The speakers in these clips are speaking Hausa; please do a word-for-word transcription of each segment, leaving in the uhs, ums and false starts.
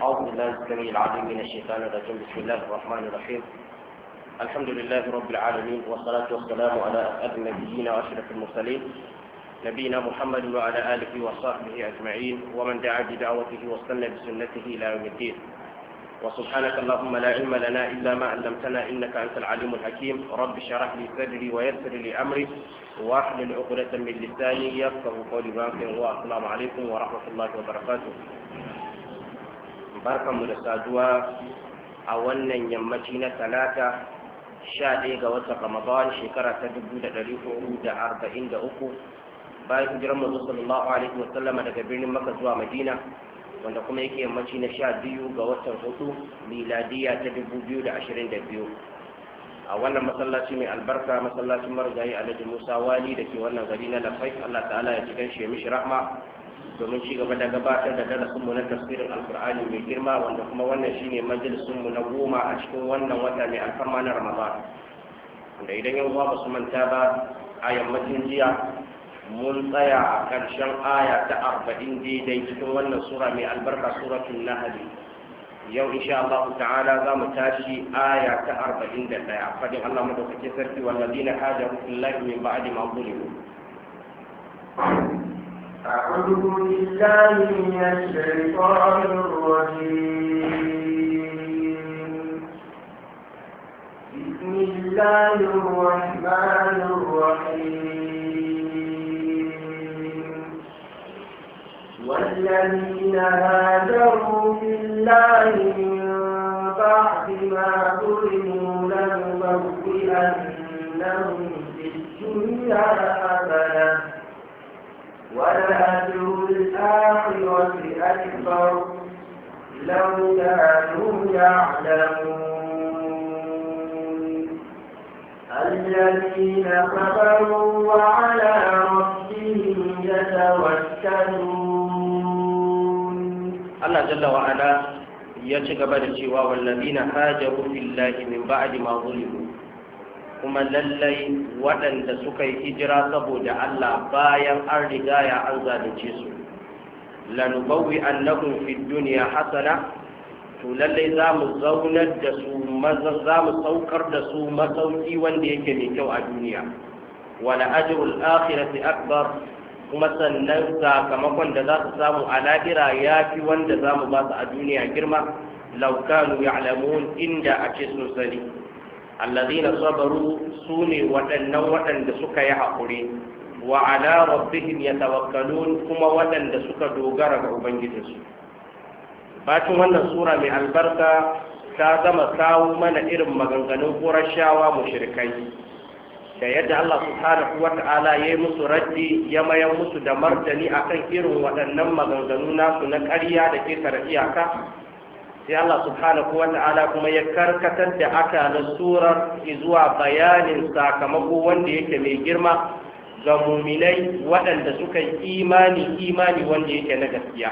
أعوذ بالله السميع العليم من الشيطان الرجيم. بسم الله الرحمن الرحيم. الحمد لله رب العالمين، والصلاة والسلام على أسعد النبيين وأشرف المرسلين نبينا محمد وعلى آله وصحبه أجمعين، ومن دعا بدعوته واستنى بسنته إلى يوم الدين. وسبحانك اللهم لا علم لنا إلا ما علمتنا إنك أنت العليم الحكيم. رب اشرح لي صدري ويسر لي أمري واحلل عقدة من لساني يفقهوا قولي. والسلام عليكم ورحمة الله وبركاته. barkanmu da saduwa a wannan yammaci na talata sha ɗaya ga watan Ramadan shekara ta dubu da ɗari hudu da arba'in da uku bayan hijirar manzo sallallahu alaihi wa sallama daga birnin Makka zuwa Madina, wanda kuma yake yammaci na sha biyu ga watan hudu miladiya ta dubu biyu da ashirin da biyu a wannan masallaci mai albarka, masallacin marigayi Alhaji Musa Wali da ke wannan gari na Lafai. Allah ta'ala ya cikin shi ya mishi rahma domin ci gaba da gabatar da darasinmu na tafsirin alkur'ani mai girma, wanda kuma wannan shine majalisunmu na goma a cikin wannan wata mai alfarma na Ramadan, wanda idan yan uwa ba su manta ba a yammacin jiya mun tsaya a ƙarshen aya ta arba'in daidai cikin wannan sura mai albarka, suratul nahl. yau insha Allah ta'ala za mu tashi aya ta arba'in da ɗaya, fadin Allah madaukakin sarki, wallazina hajaru fillahi min ba'di ma zulimu. أعوذ بالله من الشيطان الرجيم. بسم الله الرحمن الرحيم. والذين هاجروا في الله من بعد ما ظلموا لنبوئنهم في الدنيا حسنة ولأجر الآخرة أكبر لو كانوا يعلمون. الذين صبروا وعلى ربهم يتوكلون. الله جل وعلا يتقبل الشواء والذين هاجروا في الله من بعد ما ظلموا، kuma lallai waɗanda suka yi hijira saboda Allah bayan an riga ya an zalunce su, lanubawwi annahum fid dunya hasana, to lallai za mu zaunar da su za mu saukar da su masauki wanda yake mai kyau a duniya, wala ajrul akhirati akbar, kuma sannan sakamakon da za su samu a lahira yafi wanda za mu ba su a duniya girma, law kanu ya'lamun, inda ake sun sani. allazina sabaru sune waɗannan waɗanda suka yi haƙuri, wa ala rabbihim yatawakkalun, kuma waɗanda suka dogara ga ubangijinsu. Bacin wannan sura mai albarka ta zama kawo mana irin maganganun Qurayshawa mushrikai da yadda Allah subhanahu wata'ala ya yi musu raddi, ya mayar musu da martani akan irin waɗannan maganganu nasu na ƙarya da ke tare iyaka. sai Allah subhanahu wa ta'ala kuma ya karkatar da akalan surar zuwa bayanin sakamako wanda yake mai girma ga muminai waɗanda suka yi imani imani wanda yake na gaskiya,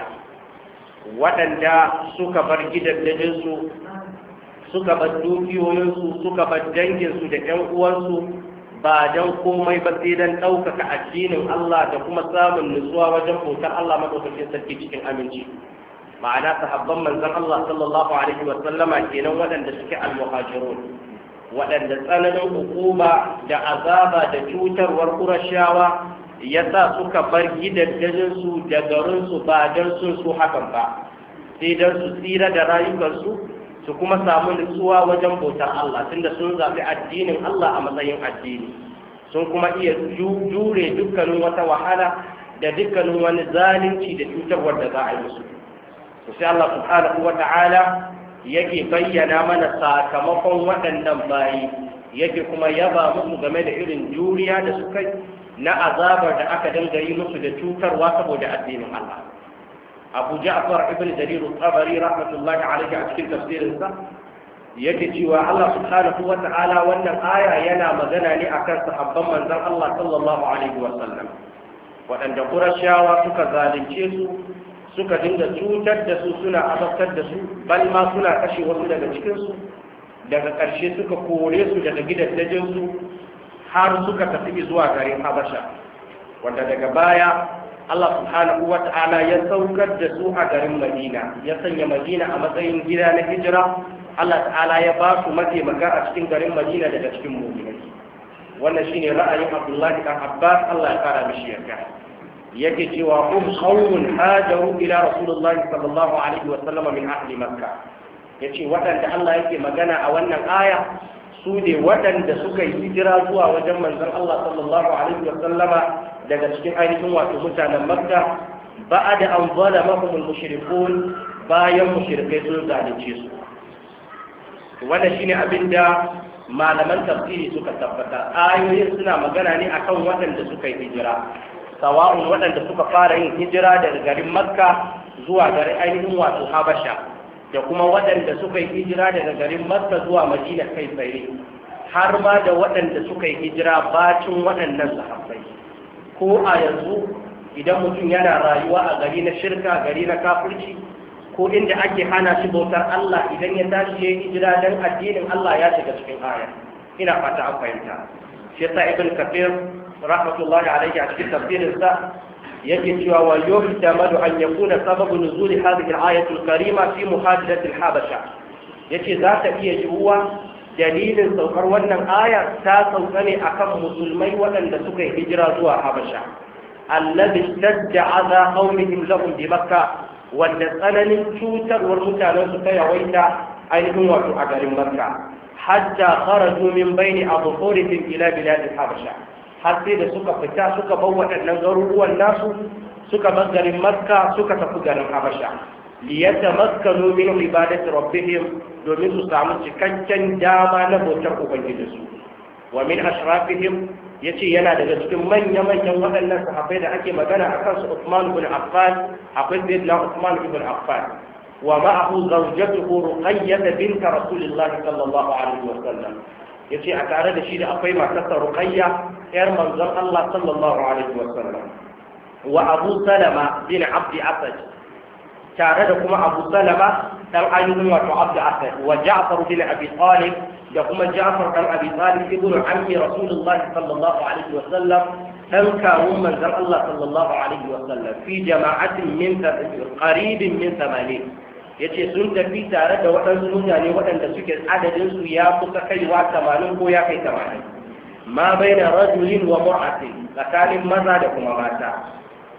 waɗanda suka bar gidajensu, suka bar dukiyoyinsu, suka bar danginsu da ƴan uwansu ba don komai ba sai don ɗaukaka addinin Allah da kuma samun nutsuwa wajen bautar Allah madaukakin sarki cikin aminci. ma'ana sahabban manzon Allah sallallahu alaihi wa sallama kenan waɗanda suke al-muhajirun, waɗanda tsananin hukuma da azaba da cutarwar Qurayshawa yasa suka bar gidajen su da garin su ba dan sun so hakan ba, sai dan su tsira da rayukansu su kuma samu nutsuwa wajen bautar Allah, tunda sun zaɓi addinin Allah a matsayin addini, sun kuma iya jure dukkanin wata wahala da dukkanin wani zalunci da cutarwar da za a yi musu. sai Allah subhanahu wa ta'ala yake bayyana mana sakamakon waɗannan bayi, yake kuma yaba musu game da irin juriya da suka na azabar da aka dinga yi musu da cutarwa saboda addinin Allah. Abu Ja'far ibn Jarir al-Tabari rahmatullahi alayhi a cikin tafsirinsa yake cewa Allah subhanahu wa ta'ala wannan aya yana magana ne akan sahabban manzon Allah sallallahu alaihi wa sallam, waɗanda Qurayshawa suka zalunce su, suka dinga cutar da su, suna azabtar da su, bal ma suna kashe wasu daga cikinsu, daga ƙarshe suka kore su daga gidajensu har suka tafi zuwa garin Habasha, wanda daga baya Allah subhanahu wa ta'ala ya saukar da su a garin Madina, ya sanya Madina a matsayin gida na hijira. Allah ta'ala ya ba su mataimaka a cikin garin Madina daga cikin mu'minai. Wannan shine ra'ayin Abdullahi dan Abbas, Allah ya kara mishi yarda. Yake cewa hum qawmun hajaru ila Rasulullah sallallahu alaihi wa sallam min ahli Makkah. Yace waɗanda Allah yake magana a wannan aya su ne waɗanda suka yi hijira zuwa wajen manzon Allah sallallahu alaihi wa sallama daga cikin ainihin wato mutanen Makka ba'da an zalamahum al-mushrikun, bayan mushrikai sun zalunce su. Wannan shine abinda malaman tafsiri suka tabbata. Ayoyin suna magana ne akan waɗanda suka yi hijira, sawa'un waɗanda suka fara yin hijira daga garin Makka zuwa garin ainihin wato Habasha, da kuma waɗanda suka yi hijira daga garin Makka zuwa Madina kai tsaye, har ma da waɗanda suka yi hijira bacin waɗannan sahabbai. Ko a yanzu idan mutum yana rayuwa a gari na shirka, gari na kafirci, ko inda ake hana shi bautar Allah, idan ya tashi ya yi hijira don addinin Allah ya shiga cikin aya. Ina fata an fahimta. Shi yasa Ibn Kathir rahmatullahi alaihi a cikin tafsirinsa yake cewa wa yuhtamadu an yakuna sababu nuzuli hadhihi al-ayatu al-karima fi muhajirati al-habasha. Yace za ta iya yiwuwa dalilin saukar wannan aya ta sauka ne akan musulmai waɗanda suka yi hijira zuwa Habasha, alladhi istadda adha qawmihim lahum bi Makkah, wanda tsananin cutarwar mutanen su ta yawaita ainihin wato a garin Makka, hatta kharaju min baini adhurihim ila bilad al-habasha, har sai da suka fita suka bar waɗannan garuruwan nasu, suka bar garin Makka suka tafi garin Habasha, liyatamakkanu min ibadati rabbihim, domin su samu cikakken dama na bautar ubangijinsu. Wa min ashrafihim, yace yana daga cikin manya-manyan waɗannan sahabbai da ake magana a kansu Uthman ibn Affan, akwai Sayyidina Uthman ibn Affan, wa ma'ahu zawjatuhu Ruqayyah bint Rasulillah sallallahu alaihi wa sallam. Yace a tare da shi da akwai matarsa Ruqayyah, yar manzon Allah sallallahu alaihi wa sallam. Wa Abu Salama bin Abd Asad, tare da kuma Abu Salama dan ainihin wato Abd Asad, wa Ja'far bin Abi Talib, da kuma Ja'far dan Abi Talib ibnu ammi Rasulullah sallallahu alaihi wa sallam, dan kawun manzon Allah sallallahu alaihi wa sallam, fi jama'atin min qaribin min tamanin. Yace sun tafi tare da waɗansu mutane waɗanda suke adadin su ya kusa kaiwa tamanin ko ya kai tamanin, ma baina rajulin wa mar'atin, tsakanin maza da kuma mata,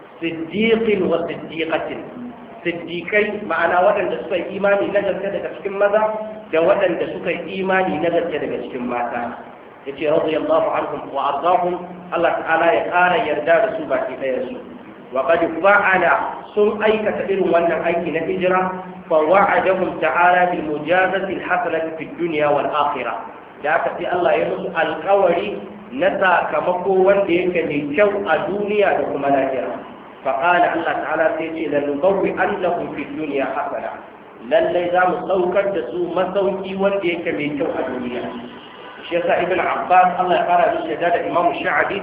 siddiqin wa siddiqatin, siddiqai ma'ana waɗanda suka yi imani na gaske daga cikin maza da waɗanda suka yi imani na gaske daga cikin mata. Yace radiyallahu anhum wa ardahum, Allah ta'ala ya ƙara yarda da su baki ɗaya su. Wa qad fa'ala, sun aikata irin wannan aiki na hijira, fa wa'adahum ta'ala bil mujazati al hasanati fid dunya wal akhirah. Da aka sai Allah ya musu alƙawari na sakamako wanda yake mai kyau a duniya da kuma lahira. فقال الله تعالى سيتي لنبوي أنهم في الدنيا حسنة للي زام سوكر دسو مسوكي وديك من جو الدنيا. الشيخ ابن عباس الله يقرأ بالشهادة إمام الشعبي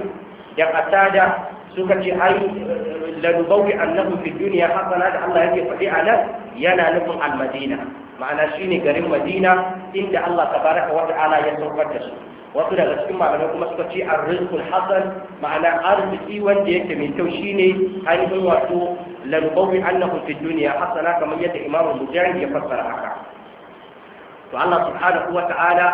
يقتادى سوكتي أي لنبوي أنهم في الدنيا حسنة الله يجي فديعنا ينا نفهم المدينة معنى شيني قريب مدينة إن الله تبارك وتعالى يسوكر دسو. wasu daga cikin malamai kuma suka ce arrizqul hasan, ma'ana arziki wanda yake mai kyau shine ainihin wato lanubawi annahu fid dunya hasana, kamar yadda Imam Mujahid ya fassara haka. To Allah subhanahu wa ta'ala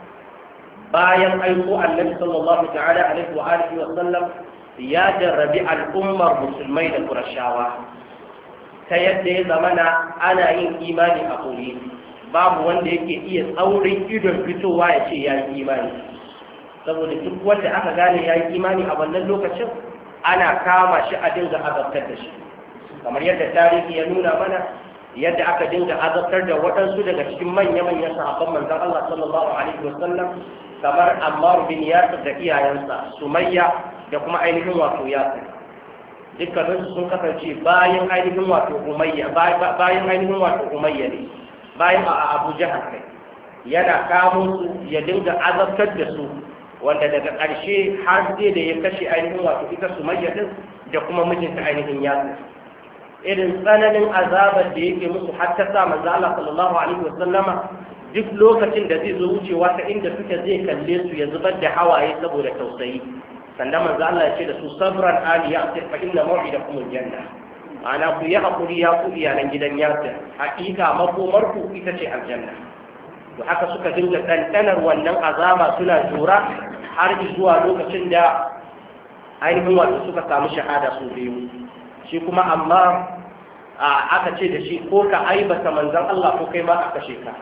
bayan aiko Annabi sallallahu ta'ala alaihi wa alihi wa sallam ya jarrabi al'ummar musulmai da Qurayshawa ta yadda ya zamana ana yin imani a koyi, babu wanda yake iya tsaurin idon fitowa ya ce ya yi imani, saboda duk wanda aka gane ya yi imani a wannan lokacin ana kama shi a dinga azabtar da shi, kamar yadda tarihi ya nuna mana yadda aka dinga azabtar da waɗansu daga cikin manya-manyan sahabban manzon Allah sallallahu alaihi wasallam, kamar Ammar bin Yasir da iyayensa Sumayya da kuma ainihin wato Yasir. Dukkaninsu sun kasance bayan ainihin wato Umayya bayan ainihin wato Umayya ne bayan a Abu Jahal kai yana kamo su ya dinga azabtar da su, wanda daga ƙarshe har sai da ya kashe ainihin wato ita Sumayya din da kuma mijinta ainihin Yasir. Irin tsananin azabar da yake musu har ta sa manzo Allah sallallahu alaihi wasallama duk lokacin da zai zo wucewa ta inda suke zai kalle su ya zubar da hawaye saboda tausayi, sannan manzo Allah ya ce da su sabran ali yasir fa inna maw'idakum aljanna ana ku yi hakuri ya ku iyalan gidan yasir hakika makomar ku ita ce aljanna to haka suka dinga dandanar wannan azaba suna jura har zuwa lokacin da ainihin wato suka samu shahada su biyu shi kuma amma aka ce da shi ko ka aibata manzon Allah ko kai ma aka kashe ka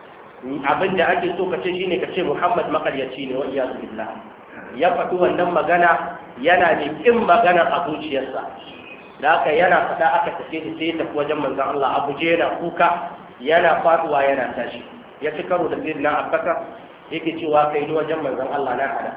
abin da ake so ka ce shine ka ce Muhammad makaryaci ne wa iyyazu billah ya faɗi wannan magana yana da kin maganar a zuciyarsa da haka yana faɗa aka tafi da sai tafi wajen manzon Allah Abu je yana kuka yana faduwa yana tashi ya ci karo da sayyidina Abubakar yake cewa kai ni wajen manzon Allah na hada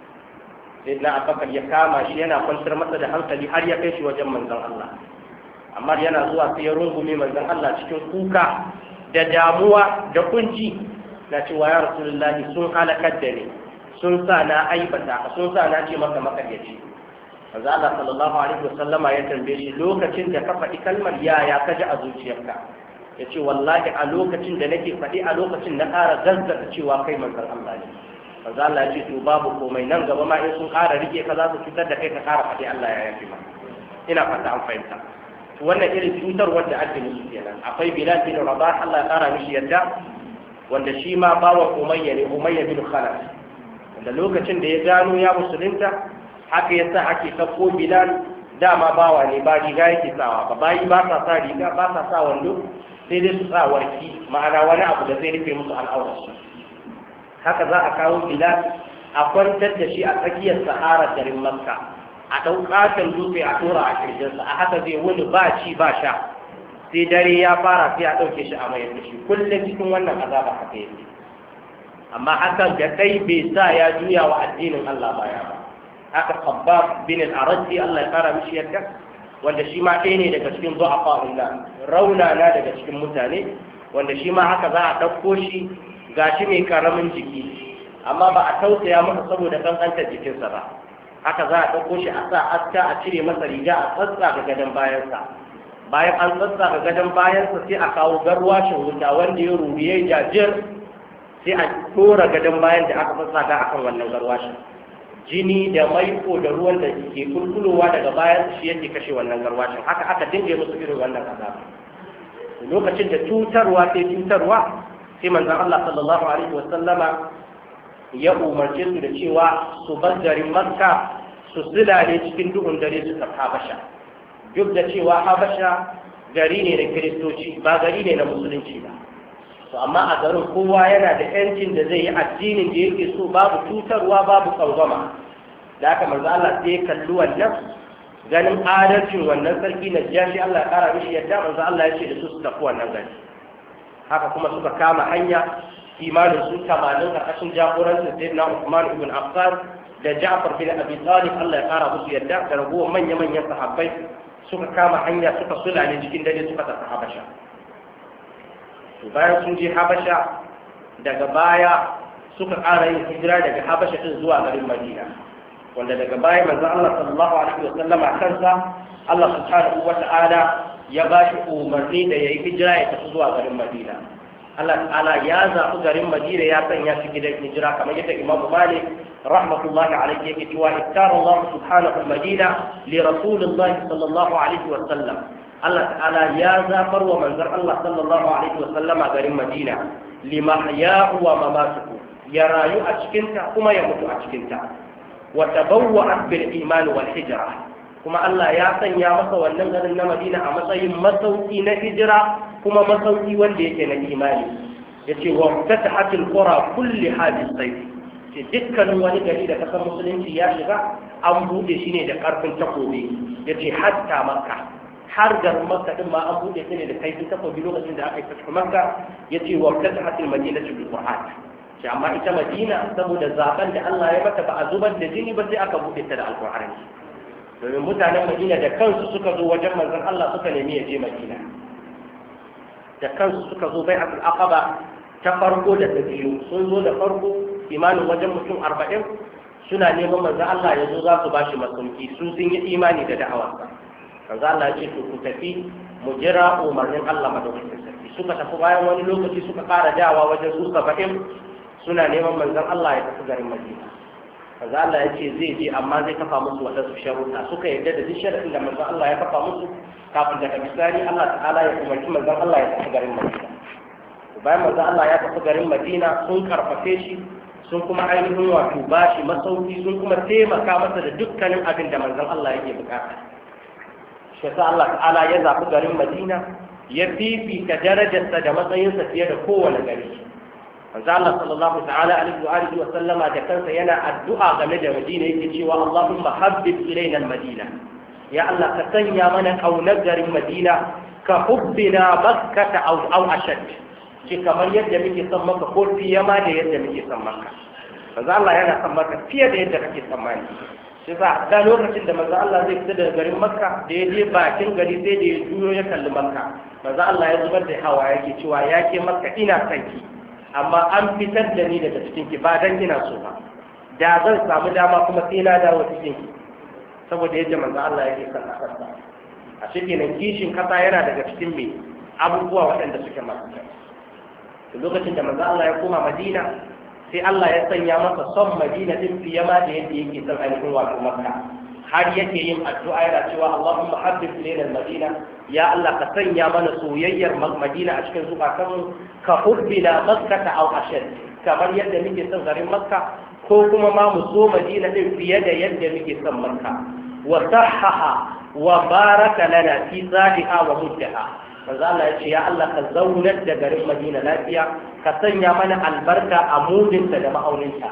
sayyidina Abubakar ya kama shi yana kwantar masa da hankali har ya kai shi wajen manzon Allah amma yana zuwa sai ya rungume manzon Allah cikin kuka da damuwa da kunci na cewa ya rasulullahi sun halakar da ni sun sa na aibata sun sa na ce maka makaryaci manzo Allah sallallahu alaihi wasallama ya tambaye shi lokacin da ka faɗi kalmar yaya ka ji a zuciyarka yace wallahi a lokacin da nake faɗi a lokacin na ƙara gazzata cewa kai manzon Allah ne manzo Allah ya ce to babu komai nan gaba ma in sun ƙara rike ka za su cutar da kai ka ƙara faɗi Allah ya yafi ma ina fata an fahimta wannan irin cutar wanda ake musu kenan akwai Bilal bin Rabah Allah ya ƙara mishi yadda wanda shi ma bawan Umayya ne Umayya bin Khalaf da lokacin da ya gano ya musulunta haka ya sa ake sako Bilal dama bawa ne ba riga yake sawa ba bayi ba sa sa riga ba sa sa wando sai dai su sa warki ma'ana wani abu da zai rufe musu al'aurarsu haka za a kawo Bilal a kwantar da shi a tsakiyar sahara garin Makka a ɗaukatar dutse a tura a kirjinsa a haka zai wuni ba ci ba sha sai dare ya fara sai a ɗauke shi a mayar da shi kullum cikin wannan azaba haka yake amma hakan da kai bai sa ya juya wa addinin Allah baya ba haka Khabbab bin al-Araddi Allah ya fara mishi yadda wanda shi ma ɗaya ne daga cikin du'afa'ullah rauna na daga cikin mutane wanda shi ma haka za a ɗauko shi gashi mai karamin jiki amma ba a tausaya masa saboda kankantar jikinsa ba haka za a ɗauko shi a sa aska a cire masa riga a tsatsa ga gadon bayansa bayan an tsatsa ga gadon bayansa sai a kawo garwashin wuta wanda ya ruriye jajir sai a tora gadon bayan da aka tsatsa ga akan wannan garwashin jini da maiko da ruwan da ke kulkulowa daga bayan shi yake kashe wannan garwashin haka aka dinga musu irin wannan azaba lokacin da cutarwa sai cutarwa sai manzon Allah sallallahu alaihi wa sallama ya umarce su da cewa su bar garin Makka su silale cikin duhun dare su tafi Habasha duk da cewa Habasha gari ne da Kiristoci ba gari ne na musulunci ba to amma a garin kowa yana da yancin da zai yi addinin da yake so babu cutarwa babu tsangwama da haka manzo Allah sai ya kalli wannan ganin adalcin wannan sarki na jashi Allah ya kara mishi yadda manzo Allah ya ce da su su tafi wannan gari haka kuma suka kama hanya imanin su tamanin karkashin jagorancin sayyidina Uthman ibn Affan da Ja'far bin Abi Talib Allah ya kara musu yadda da ragowar manya-manyan sahabbai suka kama hanya suka sulale cikin dare suka tafi Habasha bayan sun je Habasha daga baya suka ƙara yin hijira daga Habasha din zuwa garin Madina wanda daga baya manzo Allah sallallahu alaihi wa sallam kansa Allah subhanahu wa ta'ala ya ba shi umarni da yayi hijira ya tafi zuwa garin Madina Allah ta'ala ya zaɓi garin Madina ya sanya shi gidan hijira kamar yadda Imam Malik rahmatullahi alaihi yake cewa ittara Allah subhanahu Madina li Rasulillah sallallahu alaihi wa sallam Allah ta'ala ya zafar wa manzar Allah sallallahu alaihi wa sallama garin Madina lima ya wa mamatuhu ya rayu a cikinta kuma ya mutu a cikinta wa tabawwa'at bil iman wal hijra kuma Allah ya sanya masa wannan garin na Madina a matsayin masauki na hijira kuma masauki wanda yake na imani yace wa fatahatil qura kulli hadis sayf ce dukkanin wani gari da kasar musulunci ya shiga an bude shi ne da karfin takobi yace hatta makka har garin makka din ma an bude shi ne da kaifin takobi lokacin da aka yi fatahu makka yace wa fatahatil madinatu bil qur'an ce amma ita Madina saboda zaben da Allah ya mata ba a zubar da jini ba sai aka bude ta da alqur'ani domin mutanen Madina da kansu suka zo wajen manzon Allah suka nemi ya je Madina da kansu suka zo bai'atul aqaba ta farko da ta biyu sun zo da farko imanin wajen mutum arba'in suna neman manzon Allah ya zo za su bashi masauki su sun yi imani da da'awarsa manzon Allah ya ce to ku tafi mu jira umarnin Allah madaukakin sarki suka tafi bayan wani lokaci suka fara dawa wajen su saba'in suna neman manzon Allah ya tafi garin Madina manzo Allah ya ce zai je amma zai kafa musu wadansu sharuɗa suka yarda da duk sharuɗin da manzo Allah ya kafa musu kafin daga bisani Allah ta'ala ya umarci manzo Allah ya tafi garin Madina. Bayan manzo Allah ya tafi garin Madina sun karfafe shi sun kuma ainihin wato bashi masauki sun kuma taimaka masa da dukkanin abin da manzon Allah yake bukata. Shi yasa Allah ta'ala ya zaɓi garin Madina ya fifita darajarsa da matsayinsa fiye da kowane gari. Manzo Allah sallallahu ta'ala alaihi wa alihi wa sallama da kansa yana addu'a game da Madina yake cewa Allahumma habbib ilaina al-Madina. Ya Allah ka sanya mana kaunar garin Madina ka hubbina Makkah aw aw ashad. Ce kamar yadda muke son maka ko fiye ma da yadda muke son maka. Manzo Allah yana son maka fiye da yadda kake tsammani. Shi sa da lokacin da manzo Allah zai fita daga garin Makka da ya je bakin gari sai da ya juyo ya kalli Makka. Manzo Allah ya zubar da hawa yake cewa ya ke Makka ina son ki amma an fitar da ni daga cikin ki ba dan ina so ba. Da zan samu dama kuma sai na dawo cikin ki. Saboda yadda manzo Allah yake son kasa. A cikin kishin kasa yana daga cikin me abubuwa waɗanda suke masu kyau. Lokacin da manzo Allah ya koma Madina sai Allah ya sanya masa son Madina din fiye ma da yadda yake son ainihin wato Makka har yake yin addu'a yana cewa Allahumma habbib ilayna al-Madina ya Allah ka sanya mana soyayyar Madina a cikin zukatanmu ka hubbina Makkah aw ashad kamar yadda muke son garin Makka ko kuma ma mu so Madina din fiye da yadda muke son Makka wa sahhaha wa baraka lana fi zaliha wa muddaha manzo Allah ya ce ya Allah ka zaunar da garin Madina lafiya ka sanya mana albarka a mudinta da ma'auninta.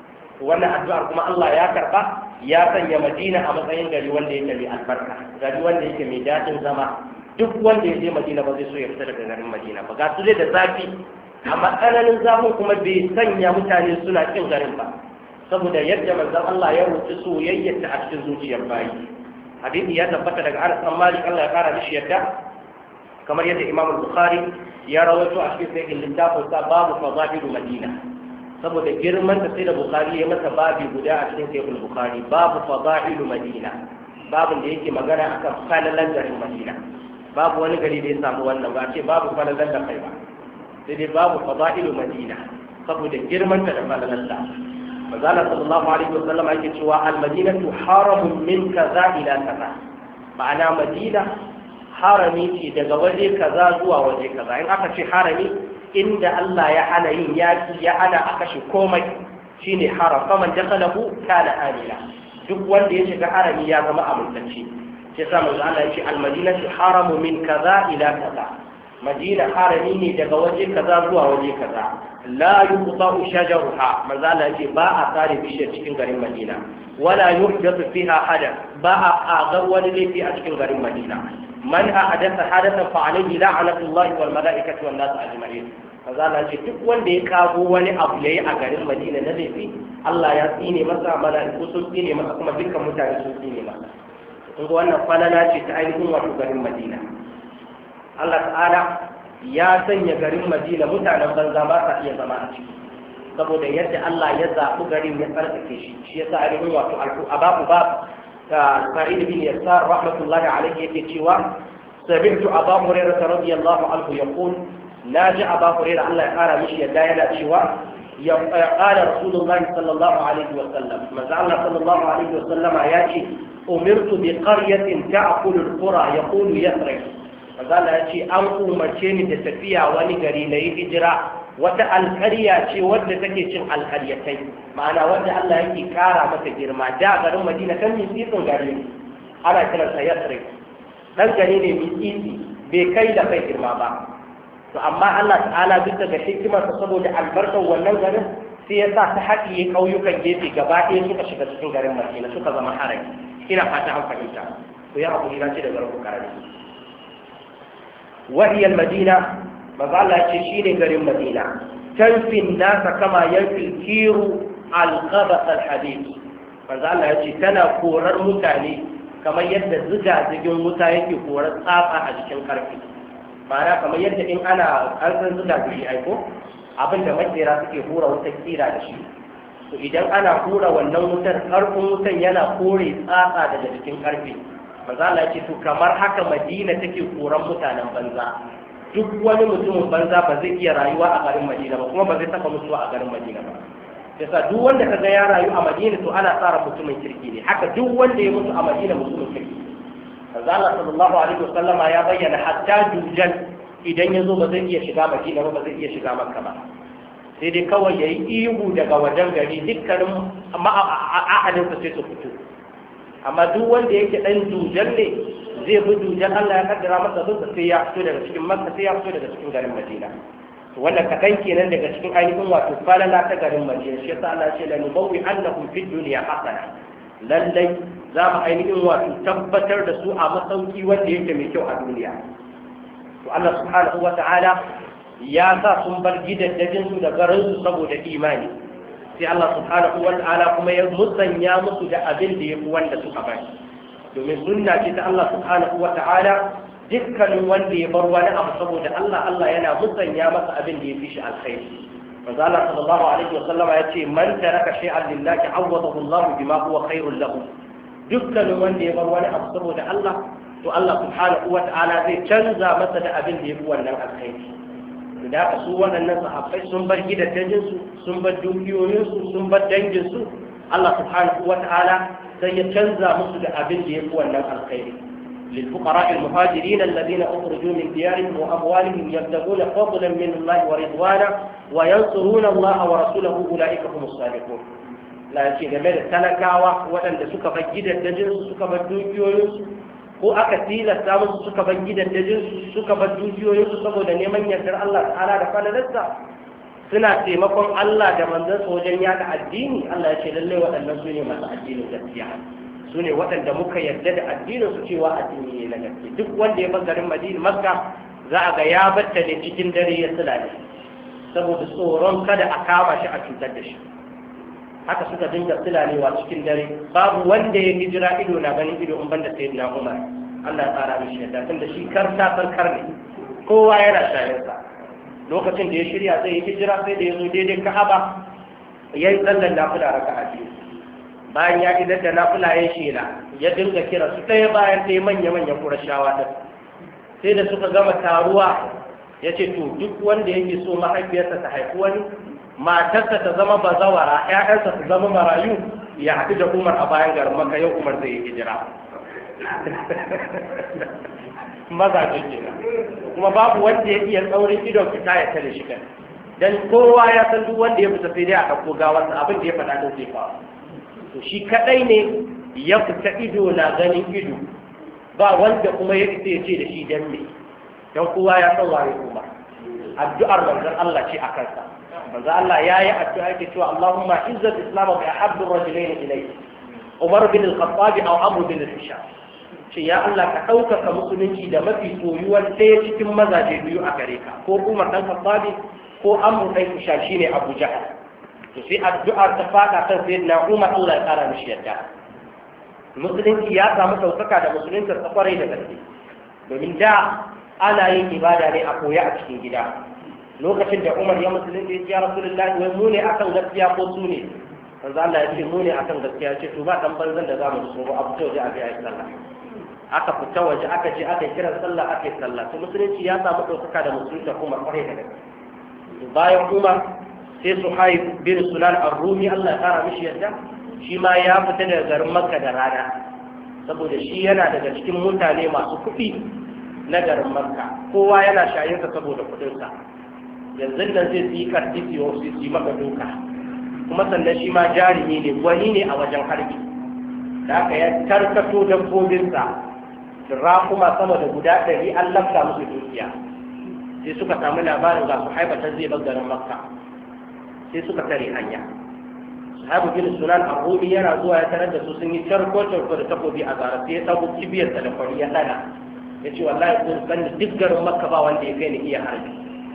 Wannan addu'ar kuma Allah ya karba ya sanya Madina a matsayin gari wanda yake mai albarka, gari wanda yake mai dadin zama. Duk wanda ya je Madina ba zai so ya fita daga garin Madina ba. Ga su da zafi amma tsananin zafin kuma bai sanya mutane suna kin garin ba saboda yadda manzon Allah ya rubuta soyayyarta a cikin zuciyar bayi. Hadisi ya tabbata daga Anas bin Malik Allah ya kara mishi yadda kamar yadda Imam Bukhari ya rawaito a cikin sahihin littafin sa babu fadailu Madina saboda girman da sai da Bukhari ya masa babi guda a cikin sahihin Bukhari babu fadailu Madina babin da yake magana akan falalan garin Madina. Babu wani gari da ya samu wannan ba ce babu falalan da kai ba sai dai babu fadailu Madina saboda girman ta da falalan ta. Manzala sallallahu alaihi wasallam yake cewa al-Madinatu haramun min kaza ila kaza ma'ana Madina harami ce daga waje kaza zuwa waje kaza. In aka ce harami inda Allah ya hana yin yaki ya hana a kashe komai shine haram faman dakhalahu kana amina. Duk wanda ya shiga harami ya zama amintacce. Sai sa manzo Allah ya ce al-Madinatu haramu min kaza ila kaza. Madina harami ne daga waje kaza zuwa waje kaza. La yuqta'u shajaruha manzo Allah ya ce ba a tsare bishiyar cikin garin Madina. Wala yuhdathu fiha hadath ba a agar wani laifi a cikin garin Madina. Man ahadatha hadathan fa alayhi la'natullahi wal malaikati wan nas ajma'in. Manzo Allah ya ce duk wanda ya kago wani abu yayi a garin Madina na laifi Allah ya tsine masa, malaiku sun tsine masa, kuma dukkan mutane sun tsine masa. Kun ga wannan falala ce ta ainihin wato garin Madina. Allah ta'ala ya sanya garin Madina mutanen banza ba sa iya zama a ciki saboda yadda Allah ya zaɓi garin ya tsarkake shi shi yasa ainihin wato ababu bab Sa'id bin Yasar rahmatullahi alaihi yake cewa sami'tu Abu Hurairah radiyallahu anhu yaqul naji Abu Hurairah Allah ya kara mishi yadda yana cewa ya qala Rasulullahi sallallahu alaihi wa sallam manzo Allah sallallahu alaihi wa sallam ya ce umirtu bi qaryatin ta'kulu al-qura yaqulu yasrib. Mazala ya ce an umarce ni da tafiya wani gari na yi hijira wata alƙarya ce wadda take cin alƙaryatai ma'ana wadda Allah yake ƙara mata girma. Da garin Madina kan mitsitsin gari ana kiransa Yasrib, dan gari ne mitsitsi bai kai da kai girma ba. To amma Allah ta'ala bisa ga hikimarsa saboda albarkar wannan garin sai ya sa ta haɗiye ƙauyukan gefe gaba ɗaya suka shiga cikin garin Madina suka zama harami. Ina fata an fahimta. To ya abu ina ce da garin karami. وهي المدينة مظلة شيء غير المدينة تنفي الناس كما ينفي الكير القبس الحديد مظلة شيء تنا كورر متاني كما يد زجا زجون متاني كورر صافا أجشن كرفي معناه كما يد إن أنا أنزل زجا زجي أيكو abin da makera suke hura wutar kira da shi to idan ana hura wannan wutar karfin wutar yana kore tsatsa daga cikin karfe manzo Allah ya ce to kamar haka Madina take koran mutanen banza. Duk wani mutumin banza ba zai iya rayuwa a garin Madina ba kuma ba zai taba mutuwa a garin Madina ba. yasa duk wanda kaga ya rayu a Madina to ana tsara mutumin kirki ne, haka duk wanda ya mutu a Madina mutumin kirki. Manzo Allah sallallahu alaihi wasallama ya bayyana hatta dujal idan ya zo ba zai iya shiga Madina ba, ba zai iya shiga Makka ba, sai dai kawai yayi ihu daga wajen gari dukkanin ahadinsa sai su fito. Amma duk wanda yake dan dujal ne zai bi dujal, Allah ya kaddara masa zuwa sai ya fito daga cikin Makka, sai ya fito daga cikin garin Madina. wannan kaɗan kenan daga cikin ainihin wato falala ta garin Madina. Shi yasa Allah ya ce la nubawwi annahum fid dunya hasana, lallai za mu ainihin wato tabbatar da su a masauki wanda yake mai kyau a duniya. To Allah subhanahu wa ta'ala ya sa sun bar gidajen su da garin su saboda imani, sai Allah subhanahu wa ta'ala kuma ya musanya musu da abin da yafi wanda suka bari, domin sunna ce ta Allah subhanahu wa ta'ala. Dukkanin wanda ya bar wani abu saboda Allah, Allah yana musanya masa abin da ya fi shi alkhairi. Manzo Allah sallallahu alaihi wa sallama ya ce man taraka shay'an lillahi awwadahu Allah bima huwa khairul lahu. Dukkanin wanda ya bar wani abu saboda Allah, to Allah subhanahu wa ta'ala zai canza masa da abin da ya fi wannan alkhairi. Da su waɗannan sahabbai sun bar gidajen su, sun bar dukiyoyin su, sun bar dangin su, Allah subhanahu wa ta'ala sai ya canza musu da abin da ya fi wannan alkhairi. للفقراء المهاجرين الذين أخرجوا من ديارهم وأموالهم يبتغون فضلا من الله ورضوانا وينصرون الله ورسوله أولئك هم الصادقون. لا شيء game da talakawa waɗanda suka bar gidajensu suka bar dukiyoyinsu, ko aka tilasta musu suka bar gidajensu suka bar dukiyoyinsu saboda neman yardar Allah ta'ala da falalarsa, suna taimakon Allah da manzansa wajen yada addini. Allah ya ce lallai waɗannan su ne masu addinin gaskiya, su ne waɗanda muka yarda da addininsu cewa addini ne na gaske. Duk wanda ya bar garin Madina Makka za a ga ya batta ne cikin dare ya sulale saboda tsoron kada a kama shi a cutar da shi. Haka suka dinga sulalewa cikin dare, babu wanda ya hijira ido na ganin ido in banda sayyidina Umar, Allah ya tsara mishi yadda, tunda shi karta farkar ne, kowa yana shayarsa. Lokacin da ya shirya zai yi hijira sai da ya zo daidai Ka'aba ya yi sallar nafila raka'a biyu. Bayan ya idar da nafila ya shela ya dinga kira su ɗaya bayan ɗaya manya-manyan kurashawa ɗin, sai da suka gama taruwa ya ce to duk wanda yake so mahaifiyarsa ta haifi wani, matarsa ta zama bazawara, ‘ya'yansa su zama marayu, ya haɗu da Umar a bayan garin Makka. Yau Umar zai yi hijira. Mazajen kenan, kuma babu wanda ya iya tsaurin idon fita ya tare shi kan, dan kowa ya san duk wanda ya fita sai dai a ɗauko gawarsa, abin da ya faɗa don zai faru. To shi kadai ne ya fita ido na ganin ido, ba wanda kuma ya fita ya ce da shi dan me, dan kowa ya san waye kuma. Addu'ar manzon Allah ce a kansa. Manzon Allah ya yi addu'a yake cewa Allahumma izzat islam bi ahabbu rajulayn ilayk, Umar bin al-Khattab aw Amr bin al-Hisham. Ce ya Allah ka ɗaukaka musulunci da mafi soyuwar ɗaya cikin mazaje biyu a gare ka, ko Umar dan Khattab ko Amr dan Hisham shine Abu Jahl. To sai addu'ar ta fada kan sayyidina Umar, Allah ya kara mishi yadda. Musulunci ya samu ɗaukaka da musulunci ta kwarai da gaske, domin da ana yin ibada ne a koya a cikin gida. Lokacin da Umar ya musulunci ya ce ya Rasulullahi, wai mu ne akan gaskiya ko su ne? Manzo Allah ya ce mu ne akan gaskiya. Ce to ba dan banzan da zamu so a fito waje a ga ayi sallah. Aka fita waje aka je aka kira sallah aka yi sallah. To musulunci ya samu ɗaukaka da musulunci Umar kwarai da gaske. Bayan Umar sai Suhaib bin Sunan ar-Rumi, Allah ya kara mishi yadda, shi ma ya fita daga garin Makka da rana saboda shi yana daga cikin mutane masu kuɗi na garin Makka, kowa yana shayinsa saboda kuɗinsa. Yanzu nan zai yi karti siyo su yi maka doka, kuma sannan shi ma jarumi ne, gwani ne a wajen harbi. Da aka ya tarkato dabbobinsa, rakuma sama da guda ɗari an lafta musu dukiya. Sai suka samu labarin ga Suhaib ta zai bar garin Makka, sai suka tare hanya. Sahabu bin Sunan Ar-Rumi yana zuwa ya tarar da su sun yi tarko tarko da takobi a gara, sai ya dauko kibiyar da kwari ya dana. Yace wallahi kun san duk garin Makka ba wanda ya kai ni iya harbi.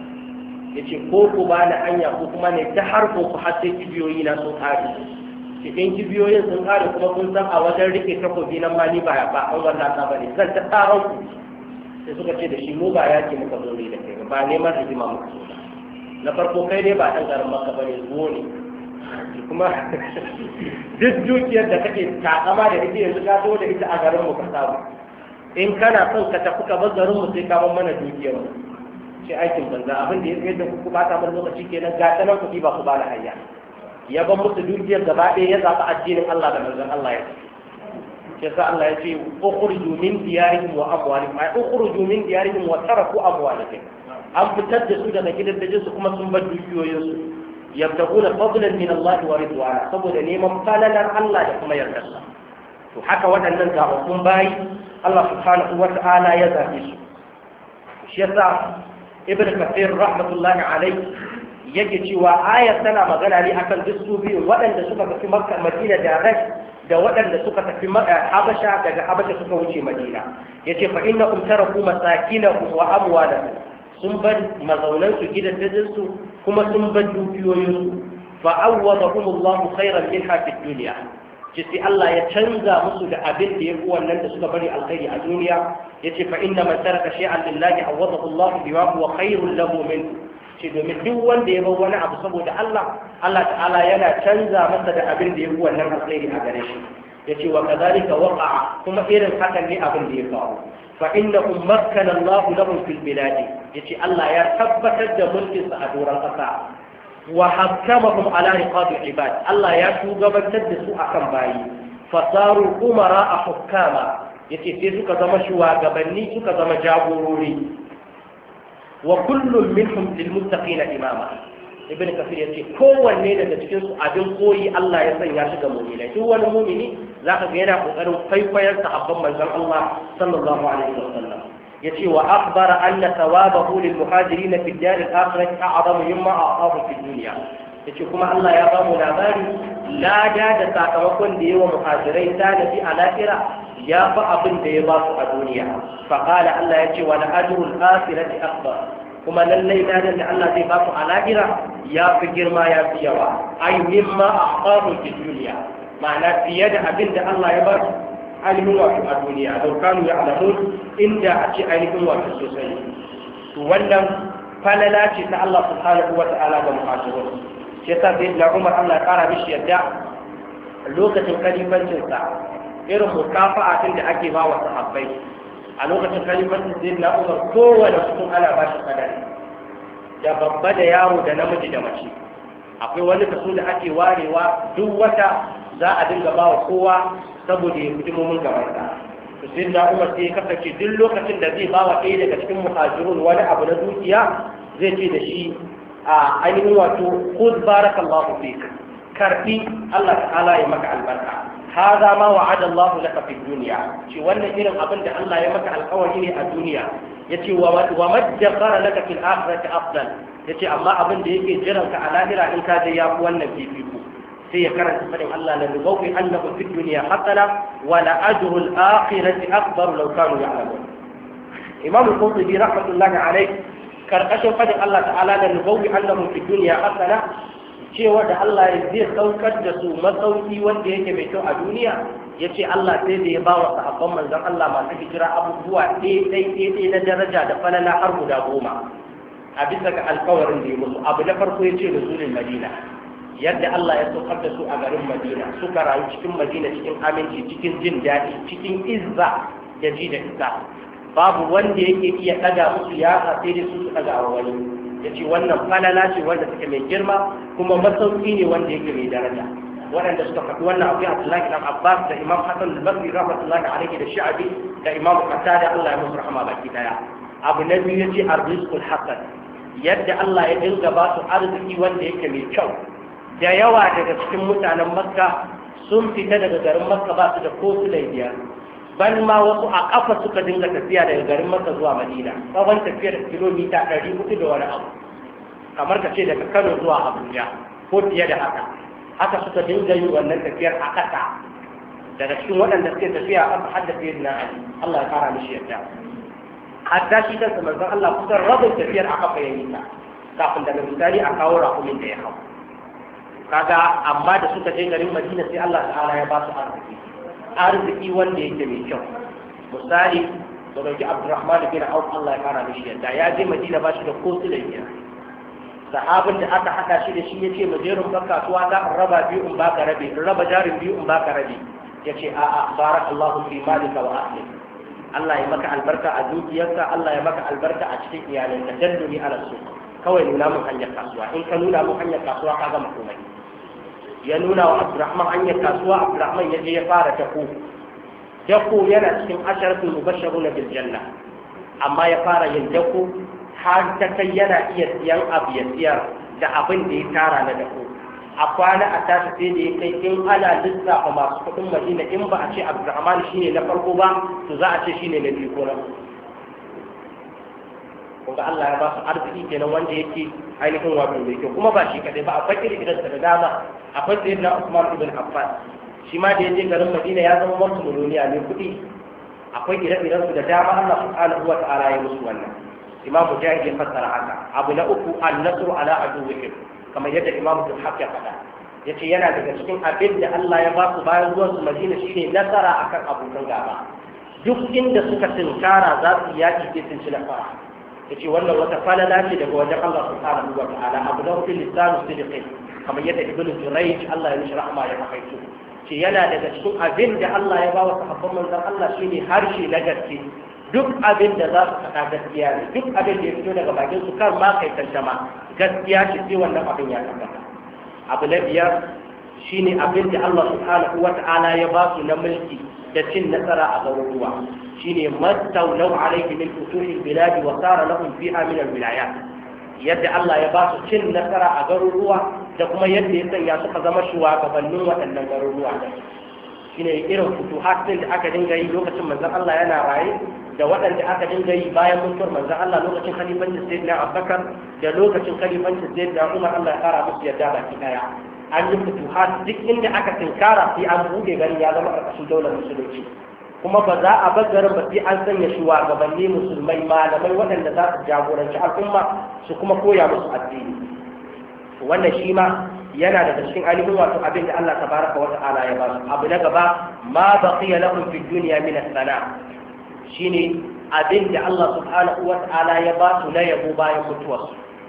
Yace ko ku ba ni hanya ko kuma ne ta harko ku har sai kibiyoyi na sun kare. Cikin kibiyoyin sun kare kuma kun san a wajen rike takobi nan ma ni ba ba an wannan ka bane, zan ta taron ku. Sai suka ce da shi mu ba yaki muka zo ne da kai ba, neman rigima muka zo. Na farko kai ne ba ɗan garin Makka bane, zuwo ne, kuma duk dukiyar da kake takama da ita yanzu ka zo da ita a garin mu ka samu. In kana son ka tafi ka bar garin mu sai ka bar mana dukiyar mu. Shi aikin banza, abin da ya tsaye da ku ba ta bar lokaci kenan, ga ta nan kuɗi ba ku ba da hanya. ya ba musu dukiyar gaba ɗaya ya zaɓi addinin Allah da manzon Allah ya ce sai Allah ya ce ukhruju min diyarihim wa amwalihim ay ukhruju min diyarihim wa taraku amwalihim an fitar da su daga gidajen su kuma sun bar dukiyoyin su yabtaguna fadlan min Allah wa ridwana saboda neman falalar Allah da kuma yardarsa to haka waɗannan zaɓaɓɓun bayi Allah subhanahu wa ta'ala ya zaɓe su shi yasa ibn kathir rahmatullahi alayhi yake cewa ayar tana magana ne akan duk su biyu waɗanda suka tafi makka madina da rai da waɗanda suka tafi habasha daga habasha suka wuce madina yace fa innakum taraku masakinakum wa amwalakum sun bar mazaunan su gidajen su kuma sun bar dukiyoyin su fa awwadahum Allah khairan minha fid dunya sai Allah ya canza musu da abin da yafi wannan da suka bari alkhairi a duniya yace fa inna man taraka shay'an lillahi awwadahu Allah bima huwa khairul lahu min ce domin duk wanda ya bar wani abu saboda Allah Allah ta'ala yana canza masa da abin da yafi wannan alkhairi a gare shi yace wa kadhalika waqa'a kuma irin hakan ne abin da ya faru fa innahum makkana Allah lahum fil bilad yace Allah ya tabbatar da mulkin sa a doran kasa wa hakamahum ala riqabil ibad Allah ya shugabantar da su akan bayi fasaru umara a hukama yace sai suka zama shugabanni suka zama jagorori wa kullum minhum lil muttaqina imama ibn kafir yace kowanne daga cikin su abin koyi Allah ya sanya shi ga mu'minai duk wani mu'mini zaka ga yana kokarin kwaikwayar sahabban manzon Allah sallallahu alaihi wasallam yace wa akhbara anna thawabahu lil muhajirin fi ad-dar al-akhirah a'zamu mimma a'tahu fi dunya yace kuma Allah ya ba mu labari lada da sakamakon da yawa muhajirai ta nabi a lahira ya fa abin da ya ba su a duniya fa qala Allah yace wa la ajrul akhirati akbar kuma lallai ladan da Allah zai ba su a lahira ya fi girma ya fi yawa ay mimma a'tahu fi dunya ma'ana fiye da abin da Allah ya ba su ainihin wato a duniya don kanu ya alamun inda a ce ainihin wato sosai to wannan falala ce ta Allah subhanahu wa ta'ala ga muhajirun shi yasa sai da Umar Allah ya kara mishi yadda lokacin kalifancin sa irin mukafa'atin da ake ba wa sahabbai a lokacin kalifancin sai da Umar kowane mutum ana ba shi kadari da babba da yaro da namiji da mace akwai wani kaso da ake warewa duk wata za a dinga ba wa kowa saboda ya fi mumin gabansa to sai da Umar sai ya kasance duk lokacin da zai bawa ɗaya daga cikin muhajirun wani abu na dukiya zai ce da shi a ainihin wato khudh barakallahu fik karbi Allah ta'ala ya maka albarka hada ma wa'ada Allah laka fi dunya shi wannan irin abin da Allah ya maka alƙawari ne a duniya yace wa wa majjara laka fil akhirati afdal yace amma abin da yake jiran ka a lahira in ka je yafi wannan fifiko sai ya karanta fadin Allah la nubawi annahu fid dunya hasana wa la ajru al akhirati akbar law kanu ya'lamun Imam al-Qurtubi rahmatullahi alayh karkashin fadin Allah ta'ala la nubawi annahu fid dunya hasana cewa da Allah ya zai saukar da su masauki wanda yake mai kyau a duniya yace Allah sai da ya ba wa sahabban manzon Allah masu hijira abubuwa ɗaya ɗaya na daraja da falala har guda goma a bisa ga alƙawarin da ya musu abu na farko yace rasulul Madina yadda Allah ya saukar da su a garin Madina suka rayu cikin Madina cikin aminci cikin jin daɗi cikin izza da ji da isa babu wanda yake iya ɗaga musu ya sai da su su ɗaga wa wani yace wannan falala ce wanda take mai girma kuma masauki ne wanda yake mai daraja waɗanda suka faɗi wannan abu Abdullahi ibn Abbas da Imam Hassan al-Basri rahmatullahi alaihi da Sha'bi da Imam Qatada Allah ya musu rahama baki daya abu na biyu yace ar-rizqul hasan yadda Allah ya dinga ba su arziki wanda yake mai kyau da yawa daga cikin mutanen Makka sun fita daga garin Makka ba su da ko su biyar ban ma wasu a ƙafa suka dinga tafiya daga garin Makka zuwa Madina tsawon tafiyar kilomita ɗari hudu da wani abu kamar ka ce daga Kano zuwa Abuja ko fiye da haka haka suka dinga yin wannan tafiyar a ƙasa daga cikin waɗanda suke tafiya a ƙasa hadda fiye na Ali Allah ya fara mishi yadda hatta shi kansa manzon Allah kusan rabin tafiyar a ƙafa ya yi ta kafin daga misali a kawo rakumin da ya hau kaga amma da suka je garin Madina sai Allah ta'ala ya ba su arziki arziki wanda yake mai kyau misali da dauki Abdurrahman bin Auf Allah ya fara mishi yadda ya je Madina ba shi da ko su da biyar sahabin da aka haka shi da shi yace mu je rumbar kasuwa za in raba biyu in baka rabi in raba jarin biyu in baka rabi yace a a barakallahu fi malika wa ahlik Allah ya maka albarka a dukiyarka Allah ya maka albarka a cikin iyalanka dalluni ala su kawai nuna mun hanyar kasuwa in ka nuna mun hanyar kasuwa ka gama komai ya nuna wa Abdurrahman hanyar kasuwa. Abdurrahman ya je ya fara dako dako yana cikin asharatul mubashshiruna bil janna, amma ya fara yin dako har ta kai yana iya siyan abu ya siyar da abin da ya tara na dako. A kwana a tashi sai da ya kai in ana lissafa masu kuɗin Madina in ba a ce Abdurrahman shine na farko ba to za a ce shine na biyu ko na uku. Kuma Allah ya ba su arziki kenan wanda yake ainihin wato mai kyau, kuma ba shi kadai ba, akwai irin da dama. Akwai sayyidina Usman ibn Affan, shi ma da ya je garin Madina ya zama wasu miliyoniya ne kuɗi. Akwai ire-iren su da dama Allah subhanahu wa ta'ala ya musu wannan. Imam Mujahid ya fassara haka. Abu na uku an-nasru ala aduwwihim, kamar yadda Imam Tuhaq ya faɗa. Yace yana daga cikin abin da Allah ya ba su bayan zuwan su Madina shine nasara akan abokan gaba. Duk inda suka tinkara za su yaki sai sun ci nasara. Yace wannan wata falala ce daga wajen Allah subhanahu wa ta'ala. Abu na uku lisanu sidqi, kamar yadda Ibn Jurayj Allah ya mishi rahma ya haƙaitu. Ce yana daga cikin abin da Allah ya ba wa sahabban manzon Allah shine harshe na gaske. Duk abin da za su faɗa gaskiya ne, duk abin da ya fito daga bakin su kar ma kai tantama gaskiya ce, sai wannan abin ya tabbata. Abu na biyar shine abin da Allah subhanahu wa ta'ala ya ba su na mulki da cin nasara a garuruwa, shine mastawlaw alayhi min futuhil bilad wa sara lahum fiha min al-wilayat. Yadda Allah ya ba su cin nasara a garuruwa da kuma yadda ya sanya suka zama shugabannin waɗannan garuruwa. Shine irin futuhat din da aka dinga yi lokacin manzon Allah yana raye, da waɗanda aka dinga yi bayan mutuwar manzon Allah lokacin khalifancin Sayyidina Abubakar da lokacin khalifancin Sayyidina Umar, Allah ya kara musu yadda baki daya. An yi futuhat duk inda aka tinkara sai an buɗe gari ya zama ƙarƙashin daular musulunci. Kuma ba za a bar garin ba sai an sanya shugabanni musulmai, malamai waɗanda za su jagoranci al'umma su kuma koya musu addini. Wannan shi ma yana daga cikin ainihin wato abin da Allah tabaraka wa ta'ala ya ba su. Abu na gaba, ma baqiya lahum fi dunya min as-sana, shine abin da Allah subhanahu wa ta'ala ya ba su na yabo bayan mutuwarsu.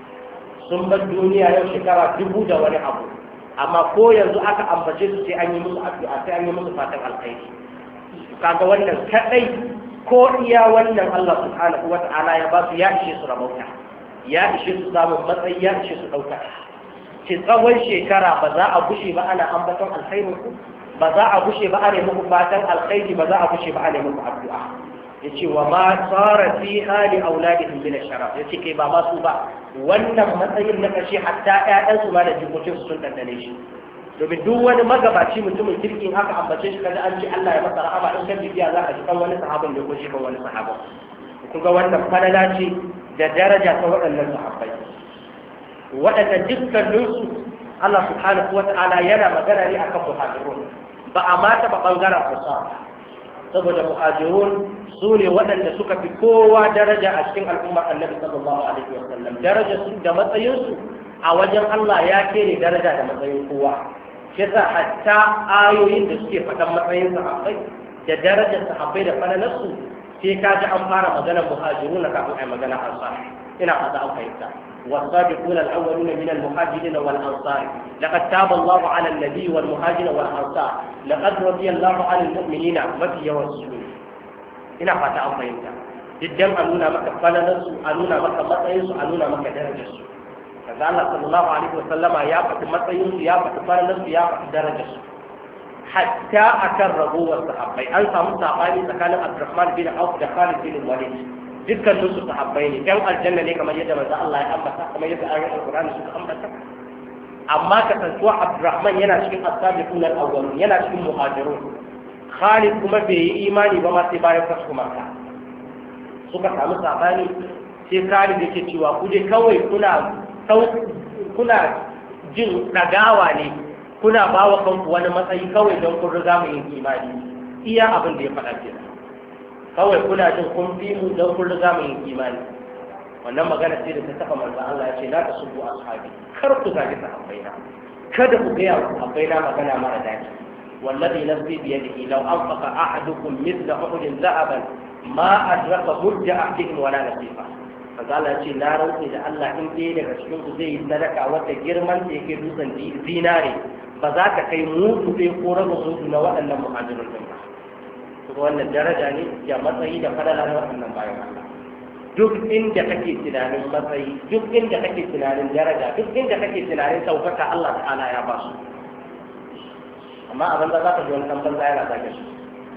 Sun bar duniya yau shekara dubu da wani abu, amma ko yanzu aka ambace su sai an yi musu addu'a, sai an yi musu fatan alkhairi. Kaga wannan kadai ko iya wannan Allah subhanahu wa ta'ala ya ba su ya ishe su rabauta, ya ishe su samun matsayi, ya ishe su ɗauka. Ce tsawon shekara ba za a gushe ba ana ambaton alkhairin ku, ba za a gushe ba ana muku fatan alkhairi, ba za a gushe ba ana muku addu'a. Yace wa ma tsara fi hali auladihim bil sharaf, yace kai ba ma su ba, wannan matsayin na kashi hatta ƴaƴansu ma da jikokin su sun dandane shi. Domin duk wani magabaci mutumin kirkin haka ambace shi kaza an ce Allah ya masa rahama, in kan bibiya za a ji kan wani sahaban da ko shi kan wani sahaba. Kun ga wannan falala ce da daraja ta waɗannan sahabbai. Waɗanda dukkaninsu Allah subhanahu wa ta'ala yana magana ne akan muhajirun, ba a mata ba ɓangaren ansar, saboda muhajirun su ne waɗanda suka fi kowa daraja a cikin al'ummar Annabi sallallahu alaihi wa sallam. Darajar su da matsayinsu a wajen Allah ya kere daraja da matsayin kowa. Yasa hatta ayoyin da suke faɗan matsayin sahabbai da darajar sahabbai da falalarsu sai ka ji an fara maganar muhajirun kafin a yi maganar ansar. Ina fata an fahimta. والسابقون الأولون من المهاجرين والأنصار لقد تاب الله على النبي والمهاجرين والأنصار لقد رضي الله عن المؤمنين مفي والسلوك. هنا فتا أمريكا جدا أنونا مكة فلنسوا أنونا مكة مطيسوا أنونا مكة درجسوا. كذا الله صلى الله عليه وسلم يابت مطيسوا يابت فلنسوا يابت درجسوا حتى أكرهوا والصحابي أنت مصابين سكان عبد الرحمن بن عوف خالد بن الوليد. Dukkan su sahabbai ne, ɗan aljanna ne kamar yadda manzo Allah ya ambata, kamar yadda ayoyin Al-Qur'ani suka ambata. Amma kasantuwa Abdurrahman yana cikin as-sabiqun al-awwalun, yana cikin muhajirun. Khalid kuma bai yi imani ba ma sai bayan fasu Makka. Suka samu sabani, sai Khalid yake cewa ku dai kawai kuna kuna jin dagawa ne, kuna bawa kanku wani matsayi kawai don kun riga mu yin imani. Iya abin da ya faɗa kenan. Kawai kuna jin kun fi mu don kun riga mu yin imani. Wannan magana ce da ta saka manzo Allah ya ce la tasubbu ashabi, kar ku zagi sahabbaina, kada ku gaya wa sahabbaina magana mara daɗi. Wallazi nafsi bi yadihi law anfaqa ahadukum mithla uhudin dhahaban ma adraka mudda ahdihim wala nasifa. Manzo Allah ya ce na rantsi da Allah in dai daga cikin ku zai yi sadaka wata girman da yake dutsen zinare, ba za ka kai mutu ɗaya ko rabin mutu na waɗannan muhajirun din ba. Wannan daraja ne ya matsayi da falala na waɗannan bayan Allah. Duk inda kake tunanin matsayi, duk inda kake tunanin daraja, duk inda kake tunanin saukaka, Allah ta'ala ya ba su. amma a banza za ka ji wani ɗan banza yana zage su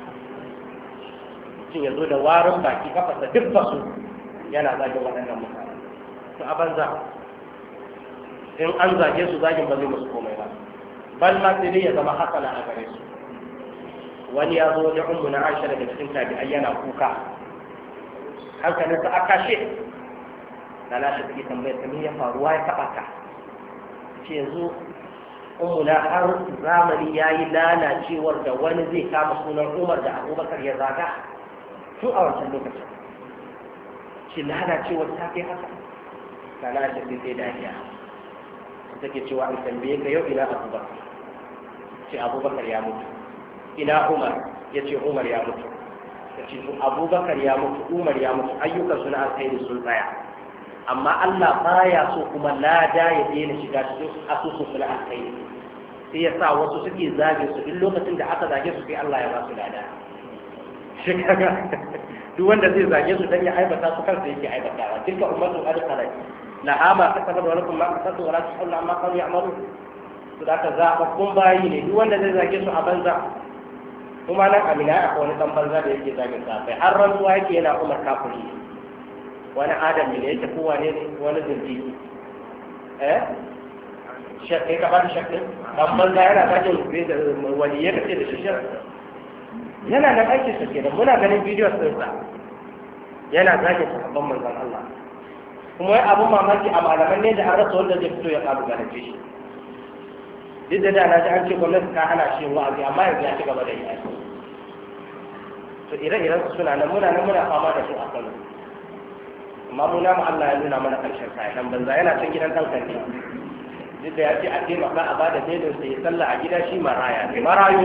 mutum ya zo da warin baki kafarsa duk basu yana zage waɗannan mutane to a banza in an zage su zagin ba zai musu komai ba bal ma sai dai ya zama hasana a gare su wani ya zo wajen ummu na Aisha daga cikin tabi'ai yana kuka hankalinsa a kashe na lashe take tambayar ta me ya faruwa ya taɓa ka ce yanzu ummu na har zamani ya yi lalacewar da wani zai kama sunan Umar da Abubakar ya zaga tun a wancan lokacin ce lalacewar ta kai haka na lashe sai sai dariya take cewa in tambaye ka yau ina Abubakar ce Abubakar ya mutu ina Umar ya ce Umar ya mutu ya ce Abubakar ya mutu Umar ya mutu ayyukan su na alkhairi sun tsaya amma Allah baya so kuma lada ya daina shiga cikin asusun su na alkhairi sai ya sa wasu suke zage su duk lokacin da aka zage su sai Allah ya ba su lada shi kaga duk wanda zai zage su dan ya aibata su kansa yake aibatawa tilka ummatu qad khalat laha ma kasabat wa lakum ma kasabtum wa la tusallu amma kanu ya'malun to da ka zaba kun bayi ne duk wanda zai zage su a banza kuma nan amina akwai wani dan banza da yake zage sa sai har rantsuwa yake yana Umar kafiri wani adam ne yake kowa ne wani zinji eh shakkai ka ba da shakkai dan banza yana zage da wani ya kace da shi yana nan aikin sa kenan muna ganin bidiyon sa yana zage sahabban manzon Allah kuma wai abun mamaki a malaman ne da an rasa wanda zai fito ya kalu garaje shi duk da na ji an ce gwamnati ta hana shi wa'azi amma yanzu ya ci gaba da yi to ire-iren su suna nan muna nan muna fama da su a Kano amma mu na mu Allah ya nuna mana karshen sa dan banza yana can gidan dan kanti duk da ya ce a taimaka a bada daidai sai sallah a gida shi maraya ne marayu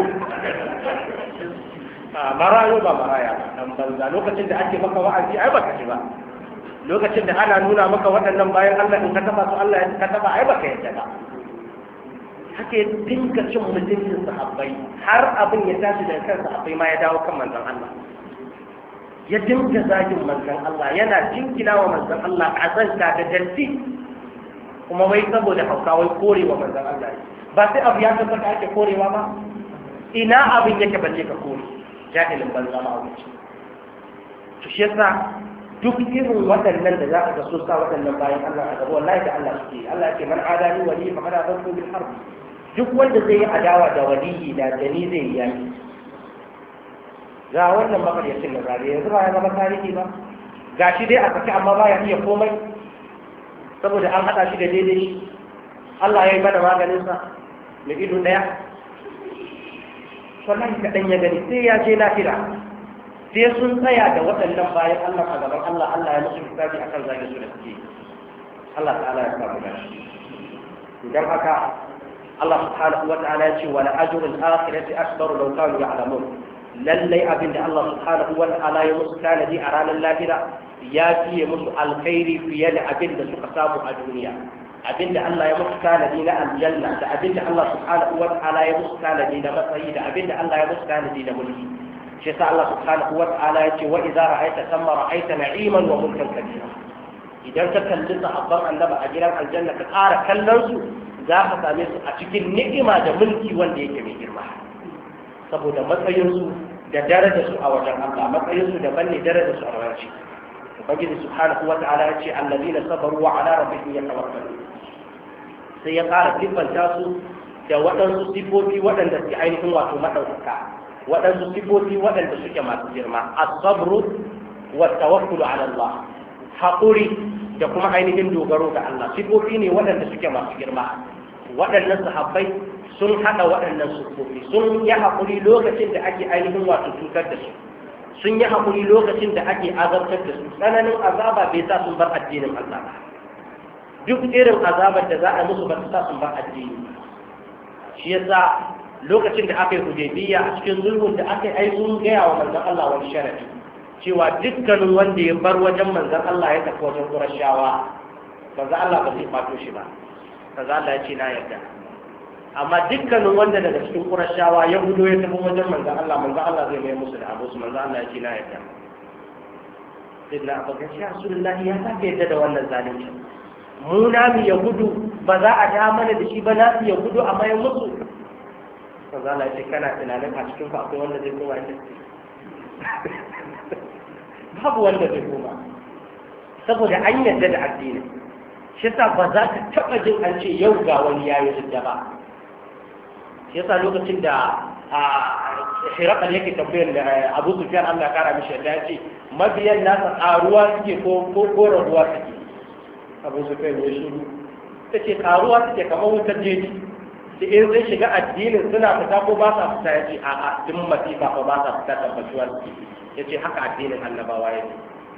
a marayu ba maraya dan banza lokacin da ake maka wa'azi ai baka ci ba lokacin da ana nuna maka waɗannan bayan Allah in ka taba su Allah ya ka taba ai baka yadda ba haka ya dinka cin mutuncin sahabbai har abin ya tashi daga kan sahabbai ma ya dawo kan manzon Allah ya dinga zagin manzon Allah yana jinkina wa manzon Allah azanta da datti kuma wai saboda hauka wai korewa manzon Allah ba sai abu ya tabbata ake korewa ba ina abin yake bace ka kore jahilin banza ma wuce to shi yasa duk irin waɗannan da za ka ga so sa waɗannan bayan Allah a gaba wallahi da Allah suke Allah ya ce man adani wali fa kada zan bil harb duk wanda zai yi adawa da waliyi da dani zai yi yaki ga wannan makaryacin da zare yanzu ba ya zama tarihi ba gashi dai a saki amma ba ya iya komai saboda an haɗa shi da daidai shi Allah ya yi mana maganin sa mai ido ɗaya wallahi kaɗan ya gani sai ya je lafiya sai sun tsaya da waɗannan bayan Allah a gaban Allah Allah ya musu hisabi akan zage su da suke Allah ta'ala ya samu gashi idan haka Allah subhanahu wa ta'ala ya ce wala ajrul akhirati akbar law kanu ya'lamun lallai abinda Allah subhanahu wa ta'ala ya musu tanadi a ranar lahira ya fiye musu alkhairi fiye da abinda suka samu a duniya abinda Allah ya musu tanadi na aljanna da abinda Allah subhanahu wa ta'ala ya musu tanadi da matsayi da abinda Allah ya musu tanadi da mulki shi yasa Allah subhanahu wa ta'ala ya ce wa idza ra'aita thamma ra'aita na'iman wa mulkan kabira idan ka kalli sahabban annabi a gidan aljanna ka ƙara kallon su za ka same su a cikin ni'ima da mulki wanda yake mai girma saboda matsayin su da darajar su a wajen Allah matsayin su daban ne darajar su a wajen ubangiji subhanahu wa ta'ala ya ce allazina sabaru wa ala rabbihim yatawakkalun sai ya ƙara siffanta su da waɗansu sifofi waɗanda suke ainihin wato maɗaukaka waɗansu sifofi waɗanda suke masu girma as-sabru wa tawakkulu ala Allah haƙuri da kuma ainihin dogaro ga Allah sifofi ne waɗanda suke masu girma waɗannan sahabbai sun haɗa waɗannan sifofi sun yi haƙuri lokacin da ake ainihin wato cutar da su sun yi haƙuri lokacin da ake azabtar da su tsananin azaba bai sa sun bar addinin Allah ba duk irin azabar da za a musu ba su sa sun bar addini shi yasa lokacin da aka yi hudaybiya a cikin zulhun da aka yi ai sun gaya wa manzon Allah wani sharadi cewa dukkanin wanda ya bar wajen manzon Allah ya tafi wajen Qurayshawa manzon Allah ba zai fato shi ba manzon Allah ya ce na yarda amma dukkanin wanda daga cikin Qurayshawa ya gudo ya tafi wajen manzon Allah manzon Allah zai mai musu da abu su manzon Allah ya ce na yarda sai na abaka shi Rasulullahi ya sake yarda da wannan zalunci mu na mu ya gudu ba za a da mana da shi ba na su ya gudu a mayan musu manzo Allah ya ce kana tunanin a cikin ku akwai wanda zai koma inda babu wanda zai koma saboda an yarda da addini shi yasa ba za ka taɓa jin an ce yau ga wani yayi ridda ba shi yasa lokacin da a Hirakal yake tambayar da Abu Sufyan Allah ya kara mishi da ya ce mabiyan nasa ƙaruwa suke ko ko rabuwa suke Abu Sufyan ya shiru tace ƙaruwa suke kamar wutar jeji da in zai shiga addinin suna fita ko ba sa fita ya ce a'a duk masifa ko ba sa fita tabbatuwar ya ce haka addinin annabawa ya ce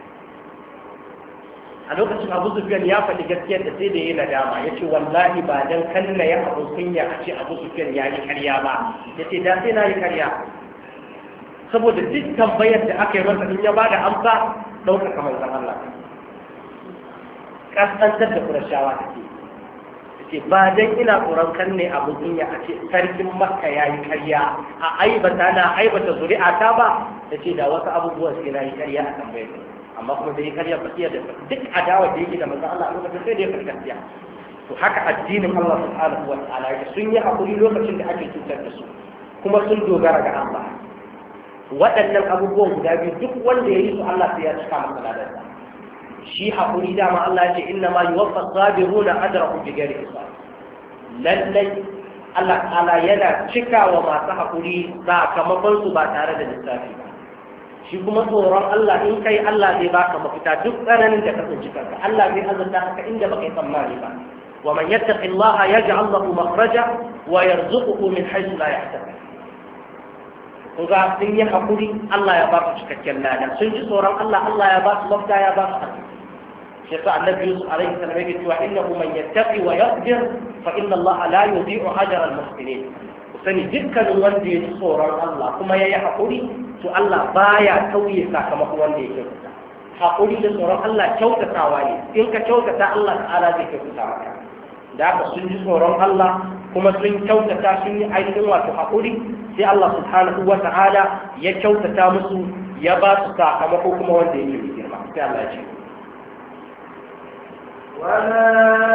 a lokacin Abu Sufyan ya faɗi gaskiyar da sai da yi nadama ya ce wallahi ba dan kanna ya abu kunya a ce Abu Sufyan ya yi karya ba ya ce da sai na yi karya saboda duk tambayar da aka yi masa in ya ba da amsa ɗaukaka manzon Allah ƙasƙantar da Qurayshawa take ce ba dan ina tsoron kan ne abu kunya a ce sarkin Makka ya yi karya a aibata na aibata zuri'a ta ba ya ce da wasu abubuwan sai na yi karya a tambayar amma kuma da yi karya fasiya da duk adawa da yake da manzon Allah a lokacin sai da ya farkaciya to haka addinin Allah subhanahu wa ta'ala yake sun yi hakuri lokacin da ake cutar da su kuma sun dogara ga Allah waɗannan abubuwan guda biyu duk wanda ya yi su Allah sai ya cika masa ladarsa shi hakuri dama Allah ya ce inna ma yuwaffa sabiruna ajrahum bighairi hisab lallai Allah ta'ala yana cika wa masu hakuri sakamakon su ba tare da lissafi ba shi kuma tsoron Allah in kai Allah zai baka mafita duk tsananin da ka tsinci kanka Allah zai azurta ka inda baka yi tsammani ba wa man yattaqillaha yaj'al lahu makhraja wa yarzuquhu min haythu la yahtasib kuga sun yi hakuri Allah ya ba su cikakken lada sun ji tsoron Allah Allah ya ba su mafita ya ba su arziki shi yasa annabi Yusuf alaihi salam yake cewa innahu man yattaqi wa yasbir fa inna Allah la yudhi'u ajra al-muhsinin sani dukkanin wanda ya ji tsoron Allah kuma ya yi haƙuri to Allah baya tauye sakamakon wanda ya kyautata haƙuri da tsoron Allah kyautatawa ne in ka kyautata Allah ta'ala zai kyautata maka da haka sun ji tsoron Allah kuma sun kyautata sun yi ainihin wato haƙuri sai Allah subhanahu wa ta'ala ya kyautata musu ya ba su sakamako kuma wanda ya ke girma sai Allah ya ce وما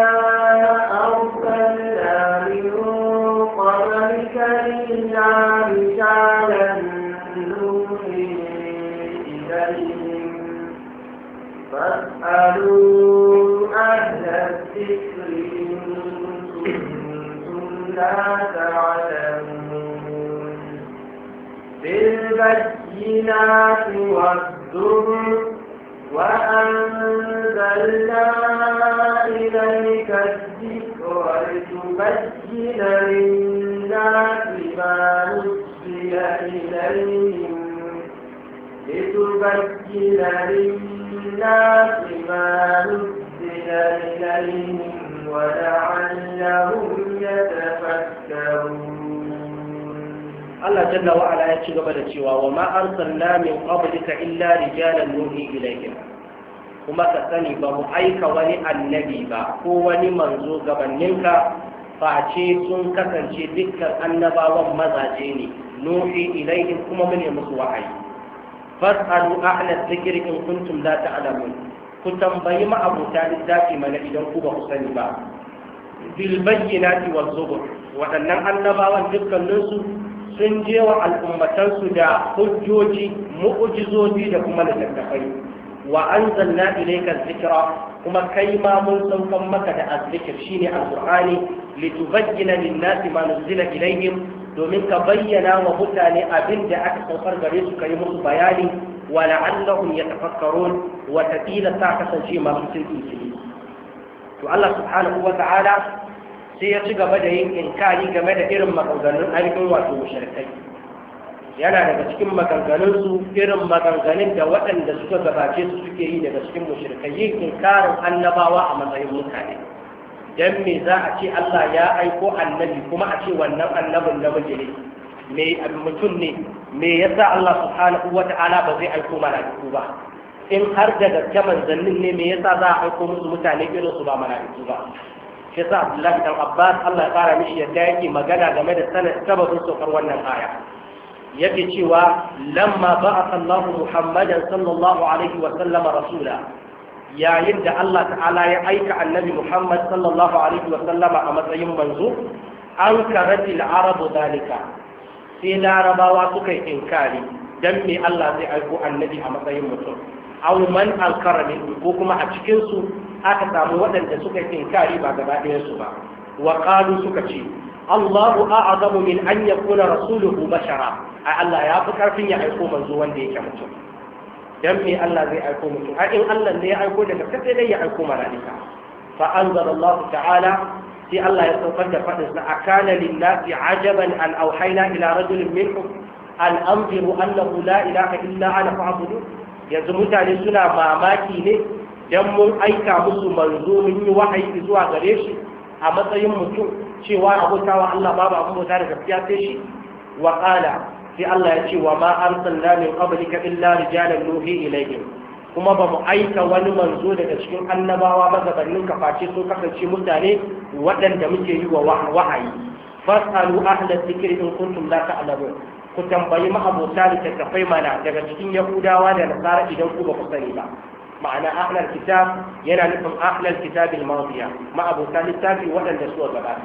أرسلنا من قبلك إلا رجالا نوحي إليهم فاسألوا أهل الذكر إن كنتم لا تعلمون بالبينات والزبر وأنزلنا إليك الذكر لتبين للناس ما نزل إليهم لتبين للناس ما نزل إليهم ولعلهم يتفكرون Allah jalla wa ala ya ci gaba da cewa wa ma arsalna min qablika illa rijalan nuhi ilayhim kuma ka sani ba mu aika wani annabi ba ko wani manzo gabaninka face sun kasance dukkan annabawan mazaje ne nuhi ilayhim kuma mune musu wahayi fas'alu ahla dhikri in kuntum la ta'lamun ku tambayi ma abuta littafi mana idan ku ba ku sani ba bil bayyinati waz zubur wadannan annabawan dukkaninsu sun je wa al'ummatansu da hujjoji mu'ujizoji da kuma littattafai wa anzalna ilayka dhikra kuma kai ma mun saukan maka da azzikir shine alqur'ani litubayyana lin-nasi ma nuzila ilayhim domin ka bayyana wa mutane abin da aka saukar gare su kai musu bayani wa la'allahum yatafakkarun wa taqila ta kasance masu tuntuɓe to Allah subhanahu wa ta'ala sai ya ci gaba da yin inkari game da irin maganganun ainihin wato mushrikai yana daga cikin maganganunsu irin maganganun da waɗanda suka gabace su suke yi daga cikin mushrikai yin inkarin annabawa a matsayin mutane dan me za a ce Allah ya aiko annabi kuma a ce wannan annabin namiji ne me mutum ne me yasa Allah subhanahu wata'ala ba zai aiko mala'iku ba in har da gaske manzannin ne me yasa za a aiko musu mutane irin su ba mala'iku ba shi sa Abdullahi dan Abbas Allah ya fara mishi yadda yake magana game da sababin saukar wannan aya yake cewa lamma ba'atha Allah Muhammadan sallallahu alaihi wa sallam rasula yayin da Allah ta'ala ya aika annabi Muhammad sallallahu alaihi wa sallama a matsayin manzo an karati al-arab dalika sai larabawa suka yi inkari dan me Allah zai aiko annabi a matsayin mutum aw man ankara min ko kuma a cikin su aka samu waɗanda suka yi inkari ba gaba ɗayan su ba wa qalu suka ce Allahu a'zamu min an yakuna rasuluhu bashara ai Allah ya fi karfin ya aiko manzo wanda yake mutum dan me Allah zai aiko mutum ai in Allah ne ya aiko daga sai dai ya aiko malaika fa anzalallahu ta'ala sai Allah ya saukar da fadin sa akana lin-nasi ajaban an auhayna ila rajulin minhum an anziru annahu la ilaha illa ana fa'budu yanzu mutane suna mamaki ne dan mun aika musu manzo mun yi wahayi zuwa gare shi a matsayin mutum cewa abotawa Allah babu abin bauta da gaskiya sai shi wa qala sai Allah ya ce wa ma arsalna min qablika illa rijalan nuhi ilayhim kuma ba mu aika wani manzo daga cikin annabawa ba gabanin ka face sun kasance mutane waɗanda muke yi wa wahayi fasalu ahla dhikri in kuntum la ta'lamun ku tambayi ma'abota littattafai mana daga cikin yahudawa da nasara idan ku ba ku sani ba ma'ana ahlal kitab yana nufin ahlal kitab al-madiya ma'abota littafi waɗanda suka gabata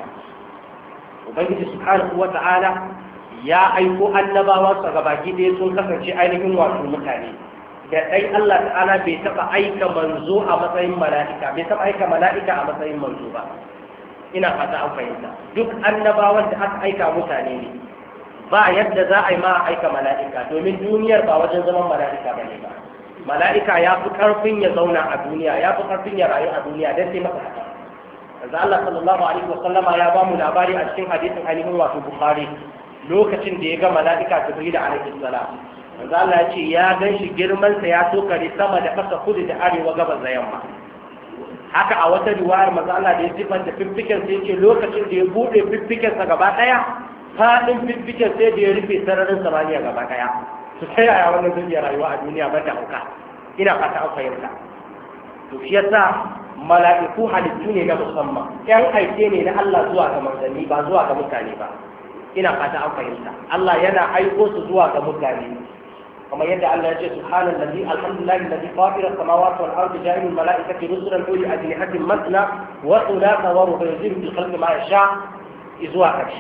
ubangiji subhanahu wa ta'ala ya aiko annabawa sa gabaki ɗaya sun kasance ainihin wato mutane da dai Allah ta'ala bai taɓa aika manzo a matsayin mala'ika bai taɓa aika mala'ika a matsayin manzo ba ina fata an fahimta duk annabawan da aka aika mutane ne ba yadda za a yi ma aika mala'ika domin duniyar ba wajen zaman mala'ika ba ne ba mala'ika ya fi ƙarfin ya zauna a duniya ya fi ƙarfin ya rayu a duniya don sai masa haka yanzu Allah sallallahu alaihi wa sallama ya ba mu labari a cikin hadisin ainihin wato Bukhari lokacin da ya ga mala'ika Jibril alaihi salam yanzu Allah ya ce ya gan shi girman sa ya tokare sama da ƙasa kudu da arewa gabas da yamma haka a wata riwayar manzo Allah da ya sifanta fiffiken sai ce lokacin da ya bude fiffiken sa gaba daya fadin fiffiken sai da ya rufe sararin samaniya gaba daya su ta yaya wannan zai iya rayuwa a duniya ba da hauka ina fata an fahimta to shi yasa mala'iku halittu ne na musamman yan aike ne na Allah zuwa ga manzanni ba zuwa ga mutane ba ina fata an fahimta Allah yana aiko su zuwa ga mutane kamar yadda Allah ya ce subhanallazi alhamdulillahi alladhi fatira as-samawati wal ardi ja'ala al-mala'ikati rusulan uli ajnihatin masna wa thulatha wa ruba yazidu fil khalqi ma yasha izuwa kashi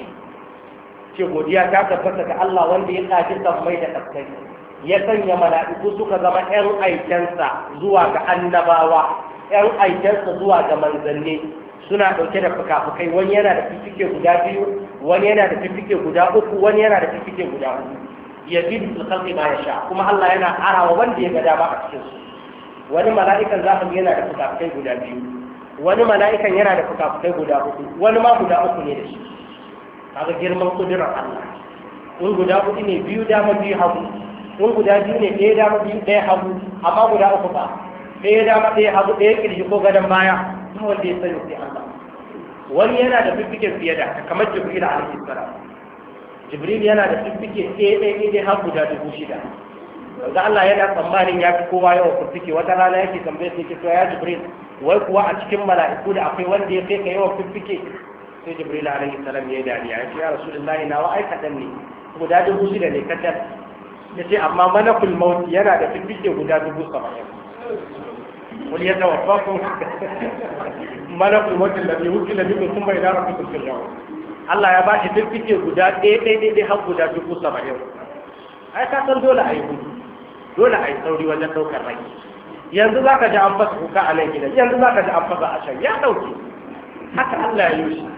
ce godiya ta tabbata ga Allah wanda ya kaji sammai da kaskai ya sanya mala'iku suka zama ƴan aikensa zuwa ga annabawa ƴan aikensa zuwa ga manzanni suna ɗauke da fuka-fukai wani yana da fifike guda biyu wani yana da fifike guda uku wani yana da fifike guda uku ya bi da kalki ma ya sha kuma Allah yana arawa wanda ya ga dama a cikin su wani mala'ikan za ka yana da fuka-fukai guda biyu wani mala'ikan yana da fuka-fukai guda uku wani ma guda uku ne da shi kaga girman kudurar Allah in guda uku ne biyu dama biyu hagu in guda biyu ne ɗaya dama biyu ɗaya hagu amma guda uku ba ɗaya dama ɗaya hagu ɗaya kirji ko gadon baya ba wanda ya sani sai Allah wani yana da fiffiken fiye da kamar Jibril alaihi salam Jibril yana da fiffike ɗaya ɗaya ɗaya har guda dubu shida yanzu Allah yana tsammanin ya fi kowa yawan fiffike wata rana yake tambaye sai ke so ya Jibril wai kuwa a cikin mala'iku da akwai wanda ya kai ka yawan fiffike sai Jibril alaihi salam ya yi dariya ya ce ya Rasulullahi na wa aikatan ne guda dubu shida ne kacal ya ce amma malakul maut yana da fiffike guda dubu saba'in wani ya tawaffaku malakul maut da bai wuce da bikin sun bai dara fikin firyawa Allah ya ba shi fiffike guda ɗaya ɗaya ɗaya har guda dubu saba'in ai ka san dole a yi gudu dole a yi sauri wajen ɗaukar rai yanzu za ka ji an fasa kuka a nan gidan yanzu za ka ji an fasa a can ya ɗauke haka Allah ya yi shi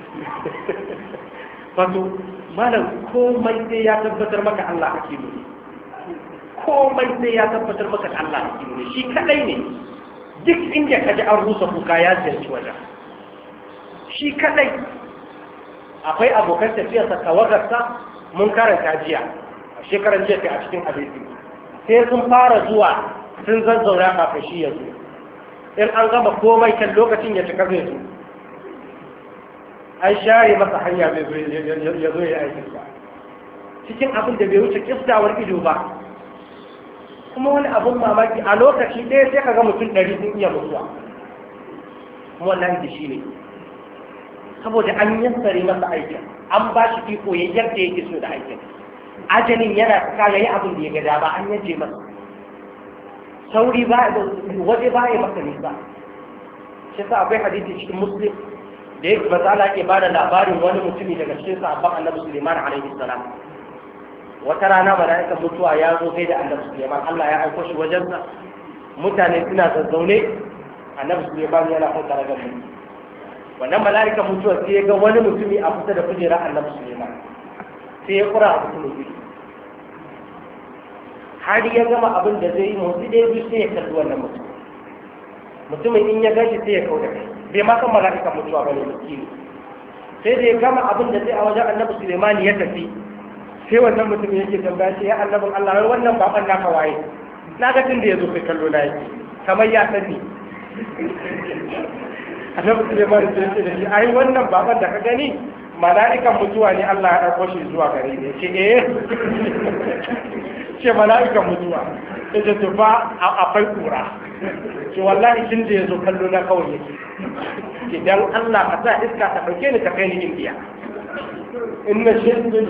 wato malam komai sai ya tabbatar maka Allah hakimu ne komai sai ya tabbatar maka Allah hakimu ne shi kadai ne duk inda ka ji an rusa kuka ya ziyarci wajen shi kadai akwai abokan tafiyarsa tawagarsa mun karanta jiya a shekaran jiya a cikin hadisi sai sun fara zuwa sun zazzauna kafin shi ya zo in an gama komai kan lokacin ya cika zai zo an share masa hanya zai zo ya zo ya aikin sa cikin abin da bai wuce kiftawar ido ba kuma wani abin mamaki a lokaci ɗaya sai ka ga mutum ɗari sun iya mutuwa kuma wannan da shi ne saboda an yassare masa aikin an ba shi iko ya yadda yake so da aikin ajalin yana tsaka yayi abin da ya ga dama an yaje masa sauri ba waje ba ya masa nisa shi sa akwai hadisi cikin muslim da yake matsala ke bada labarin wani mutumi daga cikin sahabban annabi Sulaiman alaihi salam wata rana mala'ikan mutuwa ya zo kai da annabi Sulaiman Allah ya aiko shi wajensa mutane suna zazzaune annabi Sulaiman yana kan karagar mu wannan mala'ikan mutuwa sai ya ga wani mutumi a kusa da kujerar annabi Sulaiman sai ya kura a mutumin har ya gama abin da zai yi motsi ɗaya biyu sai ya kalli wannan mutum mutumin in ya gashi sai ya kau da kai bai ma san mala'ikan mutuwa bane miskini sai da ya gama abin da zai a wajen annabi Sulaiman ya tafi sai wannan mutum yake tambaya ce ya annabin Allah wai wannan baban naka waye na ga tun da yazo kai kallo na yake kamar ya sani annabi Sulaiman sai ce da shi ai wannan baban da ka gani mala'ikan mutuwa ne Allah ya dauko shi zuwa gare ni ce eh ce mala'ikan mutuwa sai ce to fa akwai kura ce wallahi tun da yazo kallo na kawai yake idan Allah ka sa iska ta dauke ni ta kai ni Indiya in na shi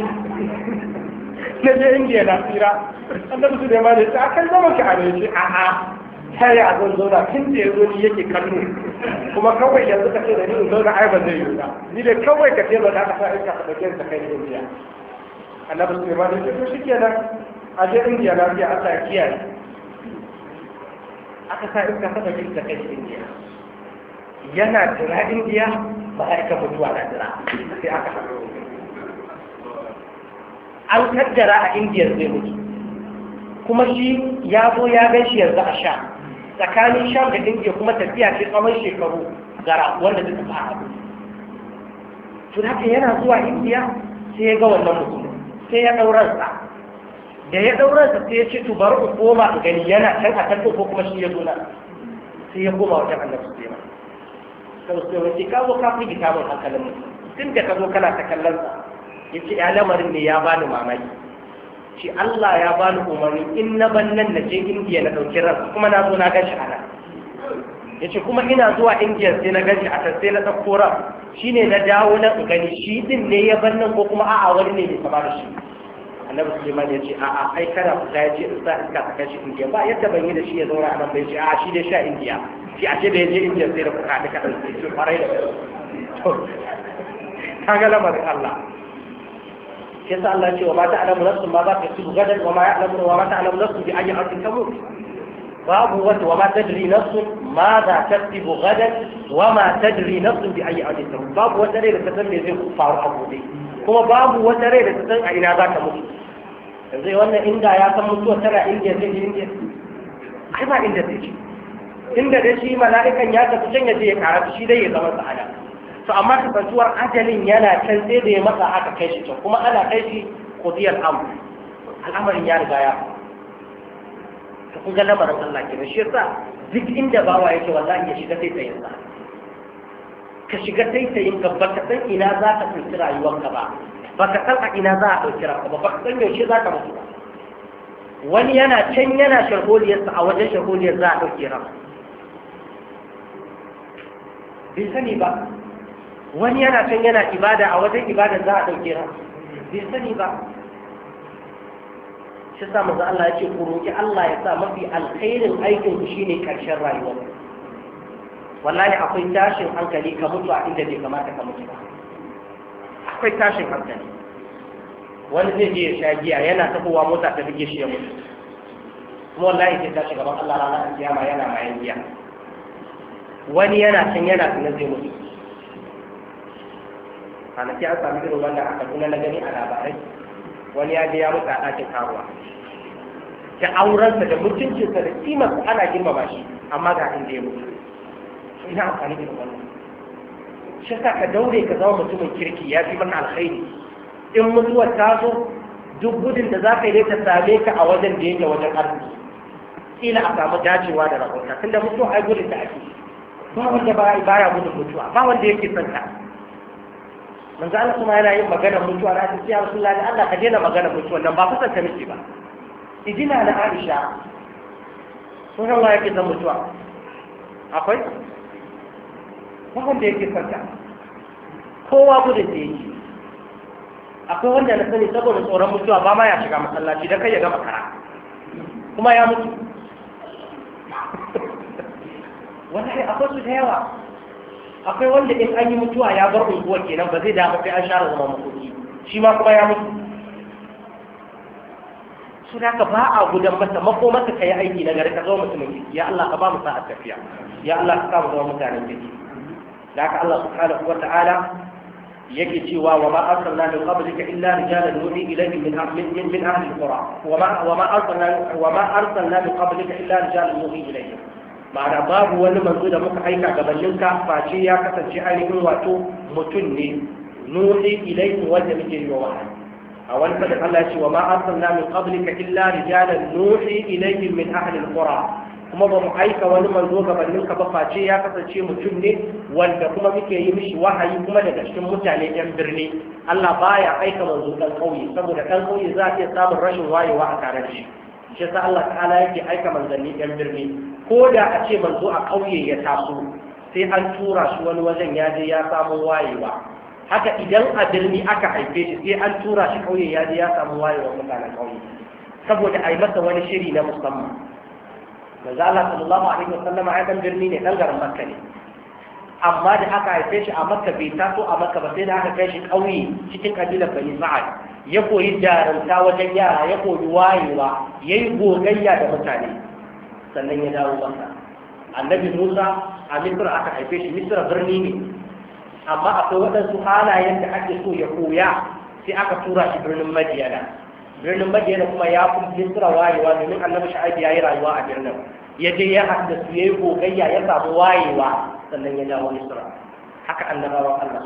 na je Indiya na tsira annabi su da ma ne ta kan zama ka are shi a a ta ya zan zauna tun da yazo ni yake kallo kuma kawai yanzu ka ce da ni in zauna ai ba zai yi ba ni da kawai ka ce ba da ka sa iska ta dauke ni ta kai ni Indiya annabi su da ma ne to shikenan a je Indiya na biya Allah ya kiyaye aka sa iska ta dauke ni ta kai ni Indiya yana jira Indiya ba aika mutuwa na jira sai aka haɗu an kaddara a Indiya zai mutu kuma shi ya zo ya gan shi yanzu a sha tsakanin sham da Indiya kuma tafiya ce tsawon shekaru gara wanda zai tafi a abu to haka yana zuwa Indiya sai ya ga wannan mutum sai ya ɗauransa da ya ɗauransa sai ya ce to bari in koma in gani yana can a tattu ko kuma shi ya zo na sai ya koma wajen annabi Sulaiman sau sai wace ka zo ka fi gita min hankalin mutum tun da ka zo kana ta kallon sa ya ce ya lamarin ne ya bani mamaki shi Allah ya bani umarni in na ban nan na je Indiya na ɗauki ran kuma na zo na gan shi a nan ya ce kuma ina zuwa Indiya sai na gan shi a can sai na ɗauko ran shi ne na dawo nan in gani shi din ne ya ban nan ko kuma a'a wani ne bai saba da shi annabi Suleiman ya ce a'a ai kana fita ya ce in sa iska ta kai shi Indiya ba yadda ban yi da shi ya zauna a nan bai ce a'a shi dai sha Indiya shi a ce da ya je Indiya sai da kuka duka ɗan sai ce farai da ka ga lamarin Allah shi yasa Allah ya ce wa ma ta'lamu nafsun ma za ta kasibu gadan wa ma ya'lamu wa ma ta'lamu nafsun bi ayyi ardin tamut babu wata wa ma tadri nafsun ma za ta kasibu gadan wa ma tadri nafsun bi ayyi ardin tamut babu wata rai da ta san me zai faru a gobe kuma babu wata rai da ta san a ina za ta mutu yanzu wannan inda ya san mutuwa tana Indiya zai je Indiya ai ba inda zai je inda dai shi mala'ikan ya tafi can ya je ya karatu shi dai ya zama sa'ada to amma kasantuwar ajalin yana can sai da ya masa aka kai shi can kuma ana kai shi qudiyal amr al'amarin ya riga ya to kun ga lamarin Allah kenan shi yasa duk inda bawa yake wallahi ya shiga sai tayin sa ka shiga sai tayin ka baka san ina za ka tsinci rayuwarka ba baka san a ina za a dauki ranka ba baka san yaushe za ka mutu ba wani yana can yana sharholiyarsa a wajen sharholiyar za a dauki ranka bai sani ba wani yana can yana ibada a wajen ibada za a ɗauke ra bai sani ba shi sa maza Allah ya ce ku roƙi Allah ya sa mafi alkhairin aikin ku shine ƙarshen rayuwa wallahi akwai tashin hankali ka mutu a inda bai kamata ka mutu ba akwai tashin hankali wani zai je ya sha giya yana tafowa mota ta bige shi ya mutu kuma wallahi sai tashi gaban Allah ranar kiyama yana mayan giya wani yana can yana tunan zai mutu kwanaki an sami irin wanda aka tuna na gani a labarai wani ya je ya mutu a ɗakin karuwa da aurensa da mutuncinsa da kimarsa ana girmama shi amma ga inda ya mutu ina amfani da wannan shi sa ka daure ka zama mutumin kirki ya fi mana alkhairi in mutuwar ta zo duk gudun da za ka yi ta same ka a wajen da yake wajen arziki kila a samu dacewa da rahota tunda mutuwa ai gudun da ake ba wanda baya gudun mutuwa ba wanda yake son ka manzo Allah kuma yana yin magana mutuwa da ta ce ya Rasulullahi Allah ka daina magana mutuwa nan ba fasanta miki ba idina na Aisha sun san waye ke san mutuwa akwai ba wanda yake son ka kowa gudun da yake akwai wanda na sani saboda tsoron mutuwa ba ma ya shiga masallaci da kai ya gama kara kuma ya mutu wallahi akwai su da yawa akwai wanda in an yi mutuwa ya bar unguwa kenan ba zai damu sai an share zama makoki shi ma kuma ya mutu su da ka ba a gudan masa mako masa ka yi aiki na gari ka zama mutumin kirki ya Allah ka ba mu sa'a tafiya ya Allah ka samu zama mutanen kirki da haka Allah subhanahu wa ta'ala yake cewa wa ma arsalna min qablika illa rijalan nuhi ilayhim min min min ahli alqura wa ma wa ma arsalna wa ma arsalna min qablika illa rijalan nuhi ilayhim ma'ana babu wani manzo da muka aika gabaninka face ya kasance ainihin wato mutum ne nuhi ilayhim wanda muke yi wa wahayi a wani fadin Allah ya ce wa ma arsalna min qablika illa rijalan nuhi ilayhim min ahli alqura kuma ba mu aika wani manzo gabanin ka ba face ya kasance mutum ne wanda kuma muke yi mishi wahayi kuma daga cikin mutane yan birni Allah baya aika manzo dan kauye saboda dan kauye za a iya samun rashin wayewa a tare da shi shi yasa Allah ta'ala yake aika manzanni yan birni ko da a ce manzo a kauye ya taso sai an tura shi wani wajen ya je ya samu wayewa haka idan a birni aka haife shi sai an tura shi kauye ya je ya samu wayewa mutanen kauye saboda a yi masa wani shiri na musamman manzo Allah sallallahu alaihi wasallam ai dan birni ne dan garin Makka ne amma da aka haife shi a Makka bai taso a Makka ba sai da aka kai shi kauye cikin kabilar Bani Sa'ad ya koyi jarumta wajen yara ya koyi wayewa yayi gogayya da mutane sannan ya dawo Makka annabi Musa a Misra aka haife shi Misra birni ne amma akwai waɗansu halayen da ake so ya koya sai aka tura shi birnin Madiyana birnin Madiyana kuma ya fi Misra wayewa domin annabi Shu'aib ya yi rayuwa a birnin ya je ya haɗa su ya yi gogayya ya samu wayewa sannan ya dawo Misra haka annabawan Allah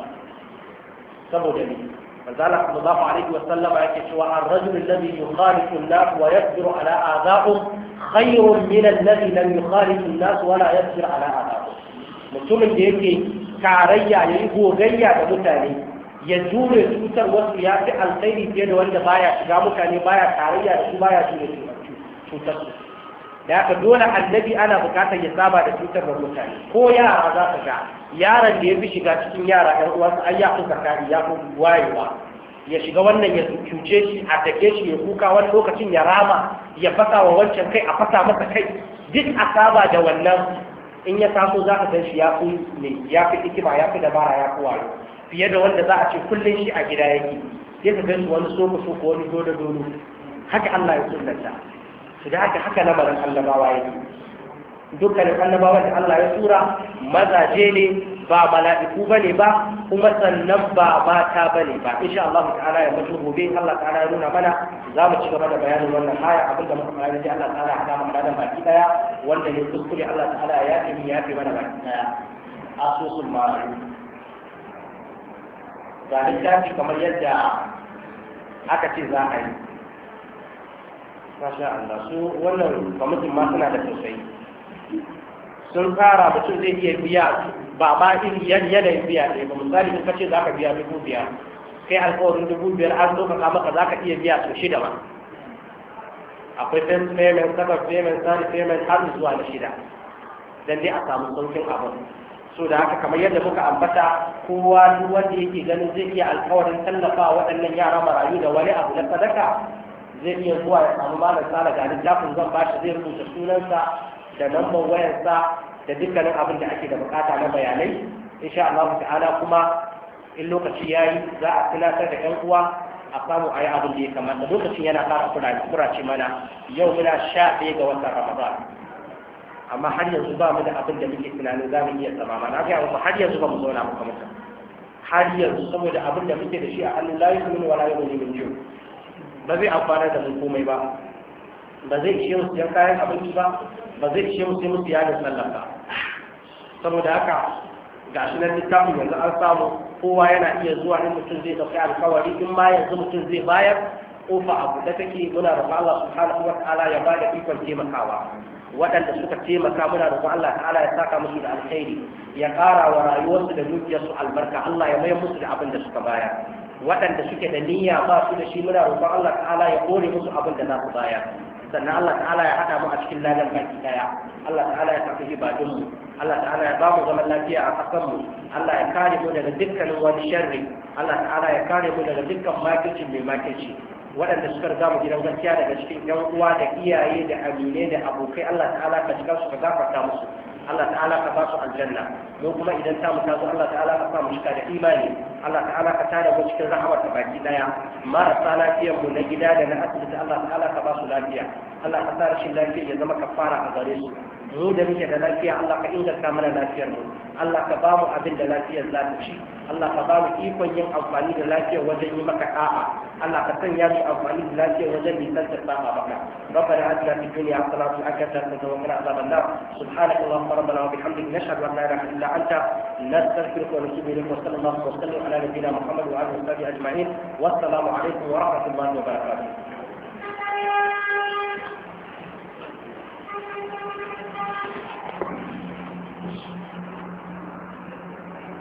saboda ne manzo Allah sallallahu alaihi wa sallam yake cewa ar-rajul alladhi yukhalifu an-nas wa yasbiru ala adha'ihim khayrun min alladhi lam yukhalifu an-nas wa la yasbiru ala adha'ihim mutumin da yake tarayya yayi gogayya da mutane ya jure cutar wasu ya fi alkhairi fiye da wanda baya shiga mutane baya tarayya da su baya jure cutar su da haka dole annabi ana bukatar ya saba da cutar da mutane ko yara za ka ga yaron da ya fi shiga cikin yara ɗan uwansa ai ya fi zakari ya fi wayewa ya shiga wannan ya cuce shi a take shi ya kuka wani lokacin ya rama ya fasa wa wancan kai a fasa masa kai duk a saba da wannan in ya taso za ka gan shi ya fi ne ya fi hikima ya fi dabara ya fi wayo fiye da wanda za a ce kullum shi a gida yake sai ka gan shi wani soko soko wani dodo dodo haka Allah ya sunnata su da haka haka lamarin annabawa yake dukkanin annabawan da Allah ya tura mazaje ne ba mala'iku bane ba kuma sannan ba mata bane ba insha Allah ta'ala ya mutu gobe Allah ta'ala ya nuna mana za mu ci gaba da bayanin wannan aya abinda muka fara da Allah ta'ala ya hada mu da baki daya wanda ne kuskure Allah ta'ala ya yafi ya yafi mana baki daya asusul ma'ani ga littafi kamar yadda aka ce za a yi masha Allah su wannan kwamitin ma suna da tausayi sun fara mutum zai iya biya ba ba iri yanayin biya ɗaya ba misali in kace za ka biya dubu biyar kai alkawarin dubu biyar an zo ka maka za ka iya biya sau shida ba akwai first payment second payment third payment har zuwa na shida dan dai a samu saukin abin so da haka kamar yadda muka ambata kowa duk wanda yake ganin zai iya alkawarin tallafa waɗannan yara marayu da wani abu na sadaka zai iya zuwa ya samu malam sala ga littafin zan bashi zai rubuta sunansa da lambar wayarsa da dukkanin abin da ake da bukata na bayanai insha Allah ta'ala kuma in lokaci yayi za a tunatar da ƴan uwa a samu ayi abin da ya kamata lokacin yana ƙara kurace mana yau muna sha ɗaya ga watan Ramadan amma har yanzu ba mu da abin da muke tunanin za mu iya zama ma na ga mu har yanzu ba mu zauna muka mutu har yanzu saboda abin da muke da shi a hannun la yusmin wala yughni min ju' ba zai amfana da mu komai ba ba zai ishe mu siyan kayan abinci ba ba zai ishe mu sai mu siya da sallah ba saboda haka ga shi nan littafin yanzu an samu kowa yana iya zuwa in mutum zai dauki alkawari in ma yanzu mutum zai bayar kofa abu da take muna roƙon Allah subhanahu wa ta'ala ya bada ikon taimakawa waɗanda suka taimaka muna roƙon Allah ta'ala ya saka musu da alkhairi ya ƙara wa rayuwarsu da dukiyarsu albarka Allah ya mayar musu da abin da suka bayar waɗanda suke da niyya ba su da shi muna roƙon Allah ta'ala ya kore musu abin da za su bayar sannan Allah ta'ala ya haɗa mu a cikin ladan baki ɗaya Allah ta'ala ya tafi ibadun mu Allah ta'ala ya ba mu zaman lafiya a ƙasar mu Allah ya kare mu daga dukkanin wani sharri Allah ta'ala ya kare mu daga dukkan makirci mai makirci waɗanda suka riga mu gidan gaskiya daga cikin ƴan uwa da iyaye da aminai da abokai Allah ta'ala ka cika su ka gafarta musu Allah ta'ala ka ba su aljanna mu kuma idan ta mu tazo Allah ta'ala ka sa mu cika da imani Allah ta'ala ka tare mu cikin rahmar ka baki daya marasa lafiyar mu na gida da na asibiti Allah ta'ala ka ba su lafiya Allah ka sa rashin lafiya ya zama kafara a gare su mu da muke da lafiya Allah ka inganta mana lafiyar mu Allah ka ba mu abin da lafiyar za ta ci Allah ka ba mu ikon yin amfani da lafiyar wajen yi maka da'a Allah ka sanya mu amfani da lafiyar wajen nisantar sa'a maka ربنا آتنا في الدنيا حسنة وفي الآخرة حسنة وقنا عذاب النار سبحانك اللهم ربنا وبحمدك نشهد أن لا إله إلا أنت نستغفرك ونتوب إليك وصلى الله وسلم على نبينا محمد وعلى آله وصحبه أجمعين والسلام عليكم ورحمة الله وبركاته